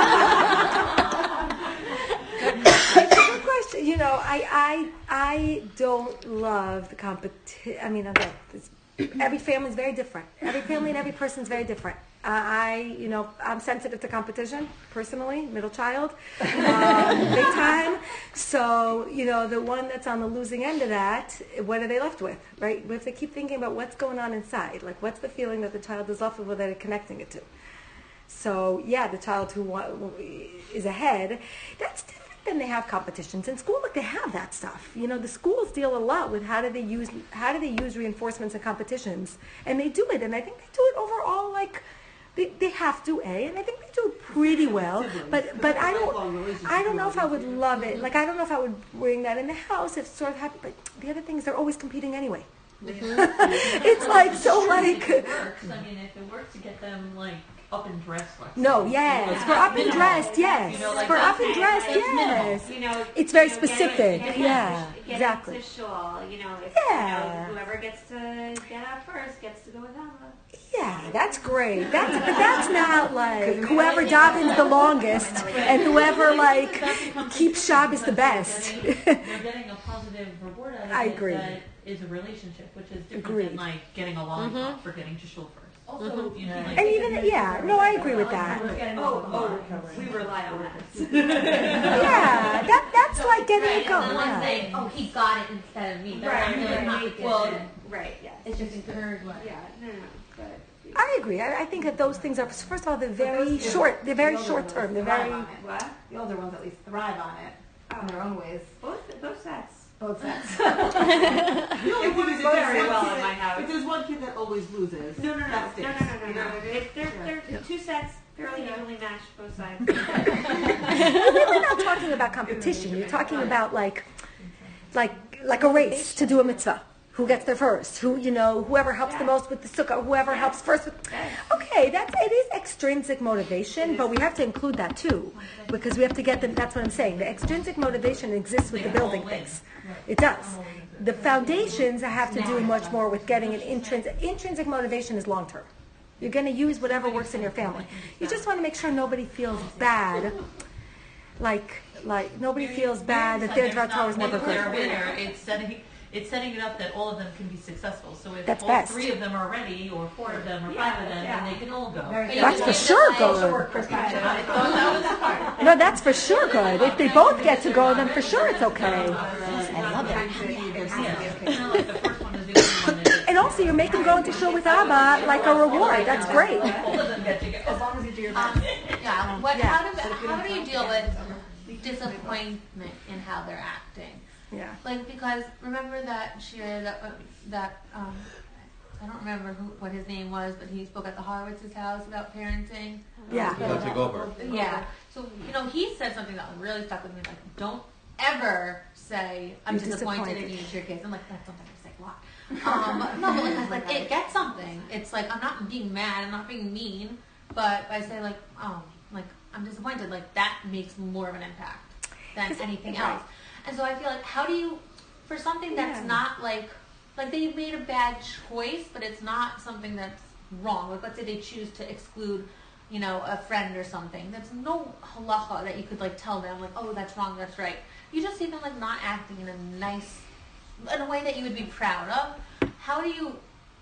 It's a good question. You know, I I I don't love the competition. I mean, okay, it's, every family is very different. Every family and every person is very different. Uh, I, you know, I'm sensitive to competition personally, middle child, um, big time. So, you know, the one that's on the losing end of that, what are they left with, right? We have to keep thinking about what's going on inside. Like, what's the feeling that the child is left with that they're connecting it to? So, yeah, the child who wa- is ahead, that's different than they have competitions in school. Like, they have that stuff. You know, the schools deal a lot with how do they use how do they use reinforcements and competitions, and they do it. And I think they do it overall, like. They, they have to, A, and I think they do it pretty well. But but I don't I don't know if I would love it. Like, I don't know if I would bring that in the house. It's sort of happy. But the other thing is they're always competing anyway. It's like so like. It works. I mean, if it works to get them like up and dressed. Like No, yes, for up and dressed, yes, You know, like for up and Okay, dressed, it's minimal. yes. You know, It's very you know, getting- specific. getting Yeah, to- getting exactly. to shul, you know, if, Yeah. you know, whoever gets to get up first gets to go with Emma. Yeah, that's great. That's but that's not like whoever davens the longest and whoever like keeps Shabbos the best. They're getting, they're getting a positive reward out of I it agree. that is a relationship, which is different Agreed. than like getting a lollipop for getting to shul first. Also, you know, like, And even yeah, no, I agree with that. Oh, oh, we rely on that. Yeah, that that's like getting it And going. the one Yeah. saying, oh, he got it instead of me. They're Right, not really right. competition. Well, right, yes. It's just encouragement. Yeah, no, no, but. I agree. I, I think that those things are first of all they're very short. They're very short term. They're very. What? The older ones at least thrive on it in their own ways. Both, both sets. Both sets. The only one is if there's Very one well kid in my that- house. If there's one kid that always loses, No, no, no, that no, no, stinks. no, no, You no. know? If they're, they're two sets, fairly evenly matched, both sides. You're really not talking about competition. You're talking about like, like, like a race to do a mitzvah. Who gets there first? Who, you know, whoever helps the most with the sukkah, whoever helps first with... Okay, that's, it is extrinsic motivation, but we have to include that too, because we have to get them, that's what I'm saying. The extrinsic motivation exists with the building things. It does. The foundations have to do much more with getting an intrinsic, intrinsic motivation is long term. You're going to use whatever works in your family. You just want to make sure nobody feels bad, like, like, nobody feels bad that their Torah is never clear good. winner. It's setting, it's setting it up that all of them can be successful. So if That's all best. three of them are ready, or four of them, or five of them, yeah. then they can all go. That's for sure good. Perspective. I thought that was hard. No, that's for sure good. If they both get to go, then for sure it's okay. I love it. Yeah. Like the first one is the only one that And also, you're making going to shul with Abba like a reward. That's great. all of them get to go. As long as you do your best. Um, yeah. What? Yeah. How do how do you deal with disappointment in how they're acting? Yeah. Like, because remember that share that uh, that um, I don't remember who what his name was, but he spoke at the Horowitz's house about parenting. Yeah. Go to Gober. Yeah. So you know, he said something that really stuck with me. Like, don't ever say I'm You're disappointed, disappointed. in you to your kids. I'm like, that's something I say a lot. Um, no, but like, I was like, it get something. It's like I'm not being mad. I'm not being mean. But I say like, oh, like I'm disappointed. Like that makes more of an impact than anything else. And so I feel like, how do you, for something that's Yeah. not like, like they made a bad choice, but it's not something that's wrong. Like let's say they choose to exclude, you know, a friend or something. There's no halacha that you could like tell them like, oh, that's wrong, that's right. You just see them like not acting in a nice, in a way that you would be proud of. How do you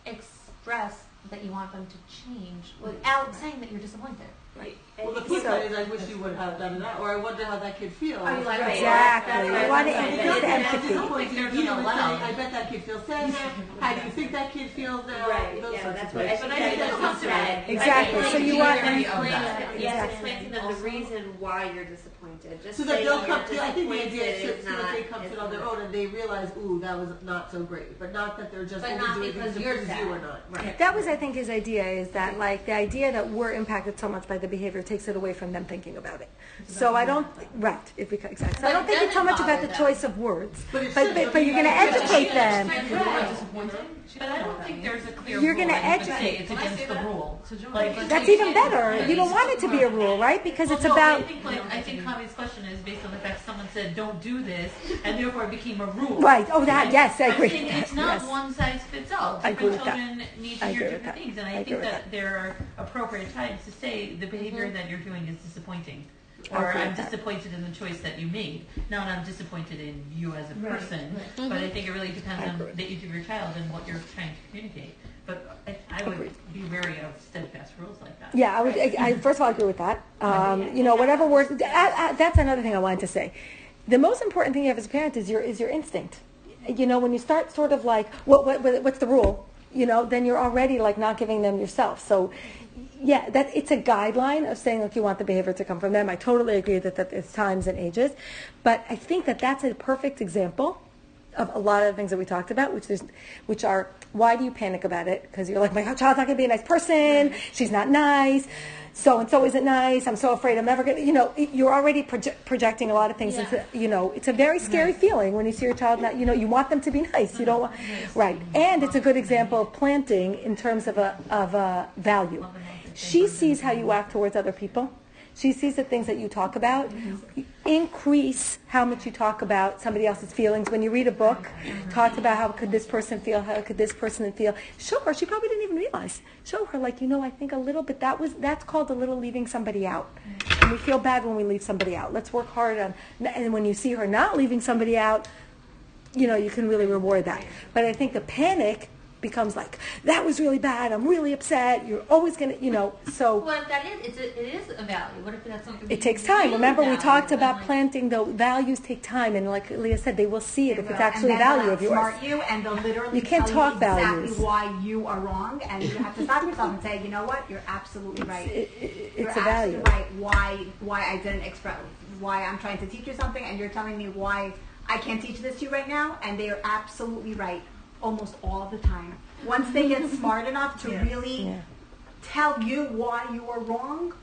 express that you want them to change without saying that you're disappointed? Right. Well, the flip side is I wish you would have done that, or I wonder how that kid feels. Are you like, Right. Exactly. Right. You want to Right. increase the Right. empathy. Disappointed, They're you would gonna say, allow. I bet that kid feels sad. How do you think that kid feels now? Right, Those yeah, sorts that's of what things. But I think that's what's said. Exactly. Like, So you you want- hear any of Explain that. that- Yes, explain to them the reason why you're disappointed. Just So that saying they'll you're come to, I think the idea disappointed is so that they not- come to is it on their not- own and they realize, ooh, that was not so great. But not that they're just But only not doing because things you're because sad. you or not. Right. That was, I think, his idea is that, like, the idea that we're impacted so much by the behavior takes it away from them thinking about it. So I don't, right, if we, exactly. So I don't think it's so much about the choice of words, But but, it's but, still- but you're going to educate them. But I don't think there's a clear You're rule gonna that you can say educate. it's against the rule. Like, That's even better. You don't want it to be a rule, right? Because Well, it's no, about, I think, like, I think Javi's question is based on the fact someone said, "Don't do this," and therefore it became a rule. right, oh, that, yes, I agree. I think it's not Yes. one size fits all. I agree Different with that. children need to I hear agree with different that. things, and I I, agree think with that there are appropriate times to say the behavior that you're doing is disappointing. Or agree I'm with that. disappointed in the choice that you made. Not I'm disappointed in you as a Right, person, right. but I think it really depends I on agree. the age of your child and what you're trying to communicate. But I, I would Agreed. be wary of steadfast rules like that. yeah, I would, I, I- first of all, I agree with that. Um, you know, whatever works, I, I, that's another thing I wanted to say. The most important thing you have as a parent is your, is your instinct. You know, when you start sort of like, what, what, what- what's the rule? You know, then you're already like not giving them yourself. So, yeah, that it's a guideline of saying, look, you want the behavior to come from them. I totally agree that, that there's times and ages. But I think that that's a perfect example of a lot of the things that we talked about, which is, which are, why do you panic about it? Because you're like, my child's not going to be a nice person. She's not nice. So and so isn't nice. I'm so afraid I'm never going to, you know, you're already proje- projecting a lot of things. Yeah. Into, you know, it's a very scary feeling when you see your child not, you know, you want them to be nice. You don't want, right. And it's a good example of planting in terms of a, of a value. She sees how you act towards other people. She sees the things that you talk about. Increase how much you talk about somebody else's feelings. When you read a book, talk about how could this person feel, how could this person feel. Show her, she probably didn't even realize. Show her, like, you know, I think a little bit, that was, that's called a little leaving somebody out. And we feel bad when we leave somebody out. Let's work hard on, and when you see her not leaving somebody out, you know, you can really reward that. But I think the panic becomes like, that was really bad, I'm really upset, you're always going to, you know, so Well, if that is, it's a, it is a value. What if that's something that it takes you time. really Remember, we value? talked And, about like, planting, the values take time, and like Leah said, they will see it if it's And actually a then value they'll of yours. outsmart you, and they'll literally You can't tell talk you exactly values. why you are wrong, and you have to stop yourself and say, you know what, you're absolutely right. It- it- You're it's a value. absolutely right. Why why I didn't express, why I'm trying to teach you something, and you're telling me why I can't teach this to you right now, and they are absolutely right almost all of the time. Once they get smart enough to really Yeah. tell you why you are wrong,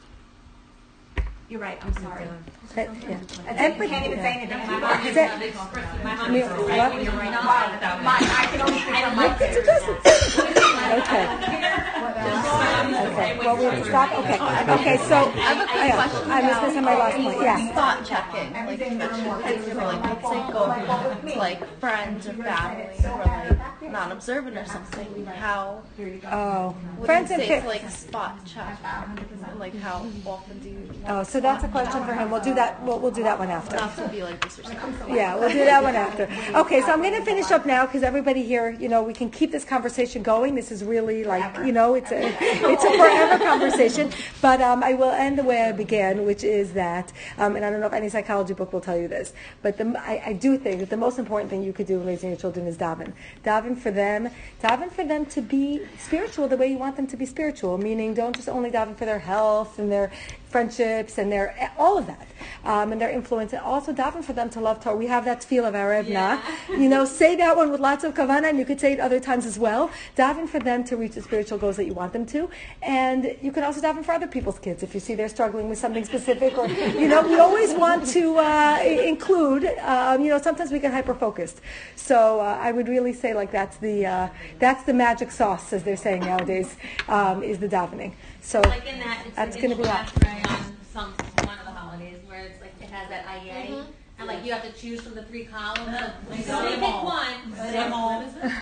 you're right. I'm sorry. That- yeah. And And- you can't even say anything. My mom Is is that- not expressive. My I mom mean, is what? right when you're right. No, Not that way. mine, I can only speak on my Look, it's a parents. dozen. Okay. Wonderful. Well, we have to stop. Okay. Okay. So I have a quick yeah, question I was about missing my last point. Yeah. spot checking. Like, which kids are like, let's say go to like friends or family who are like non-observant or something. How? Oh, What friends do you and say fa- to, like spot check? Like how often do you? Oh, so that's a question for him. We'll do that. We'll, we'll do that one after. Not to be like this or something. Yeah, we'll do that one after. Okay, so I'm going to finish up now because everybody here, you know, we can keep this conversation going. This is really like, you know, it's a it's a forever conversation. But um, I will end the way I began, which is that, um, and I don't know if any psychology book will tell you this, but the, I, I do think that the most important thing you could do in raising your children is daven. Daven for them, daven for them to be spiritual the way you want them to be spiritual. Meaning, don't just only daven for their health and their friendships and their all of that, um, and their influence, and also daven for them to love Torah. We have that feel of our Evna. You know, say that one with lots of kavana, and you could say it other times as well. Daven for them to reach the spiritual goals that you want them to, and you can also daven for other people's kids if you see they're struggling with something specific, or you know, we always want to uh, include. Um, you know, sometimes we get hyper focused, so uh, I would really say like that's the uh, that's the magic sauce, as they're saying nowadays, um, is the davening. So like in that, it's that's like going to be that. on some one of the holidays where it's like it has that I A, and like you have to choose from the three columns. So, like, so you pick one.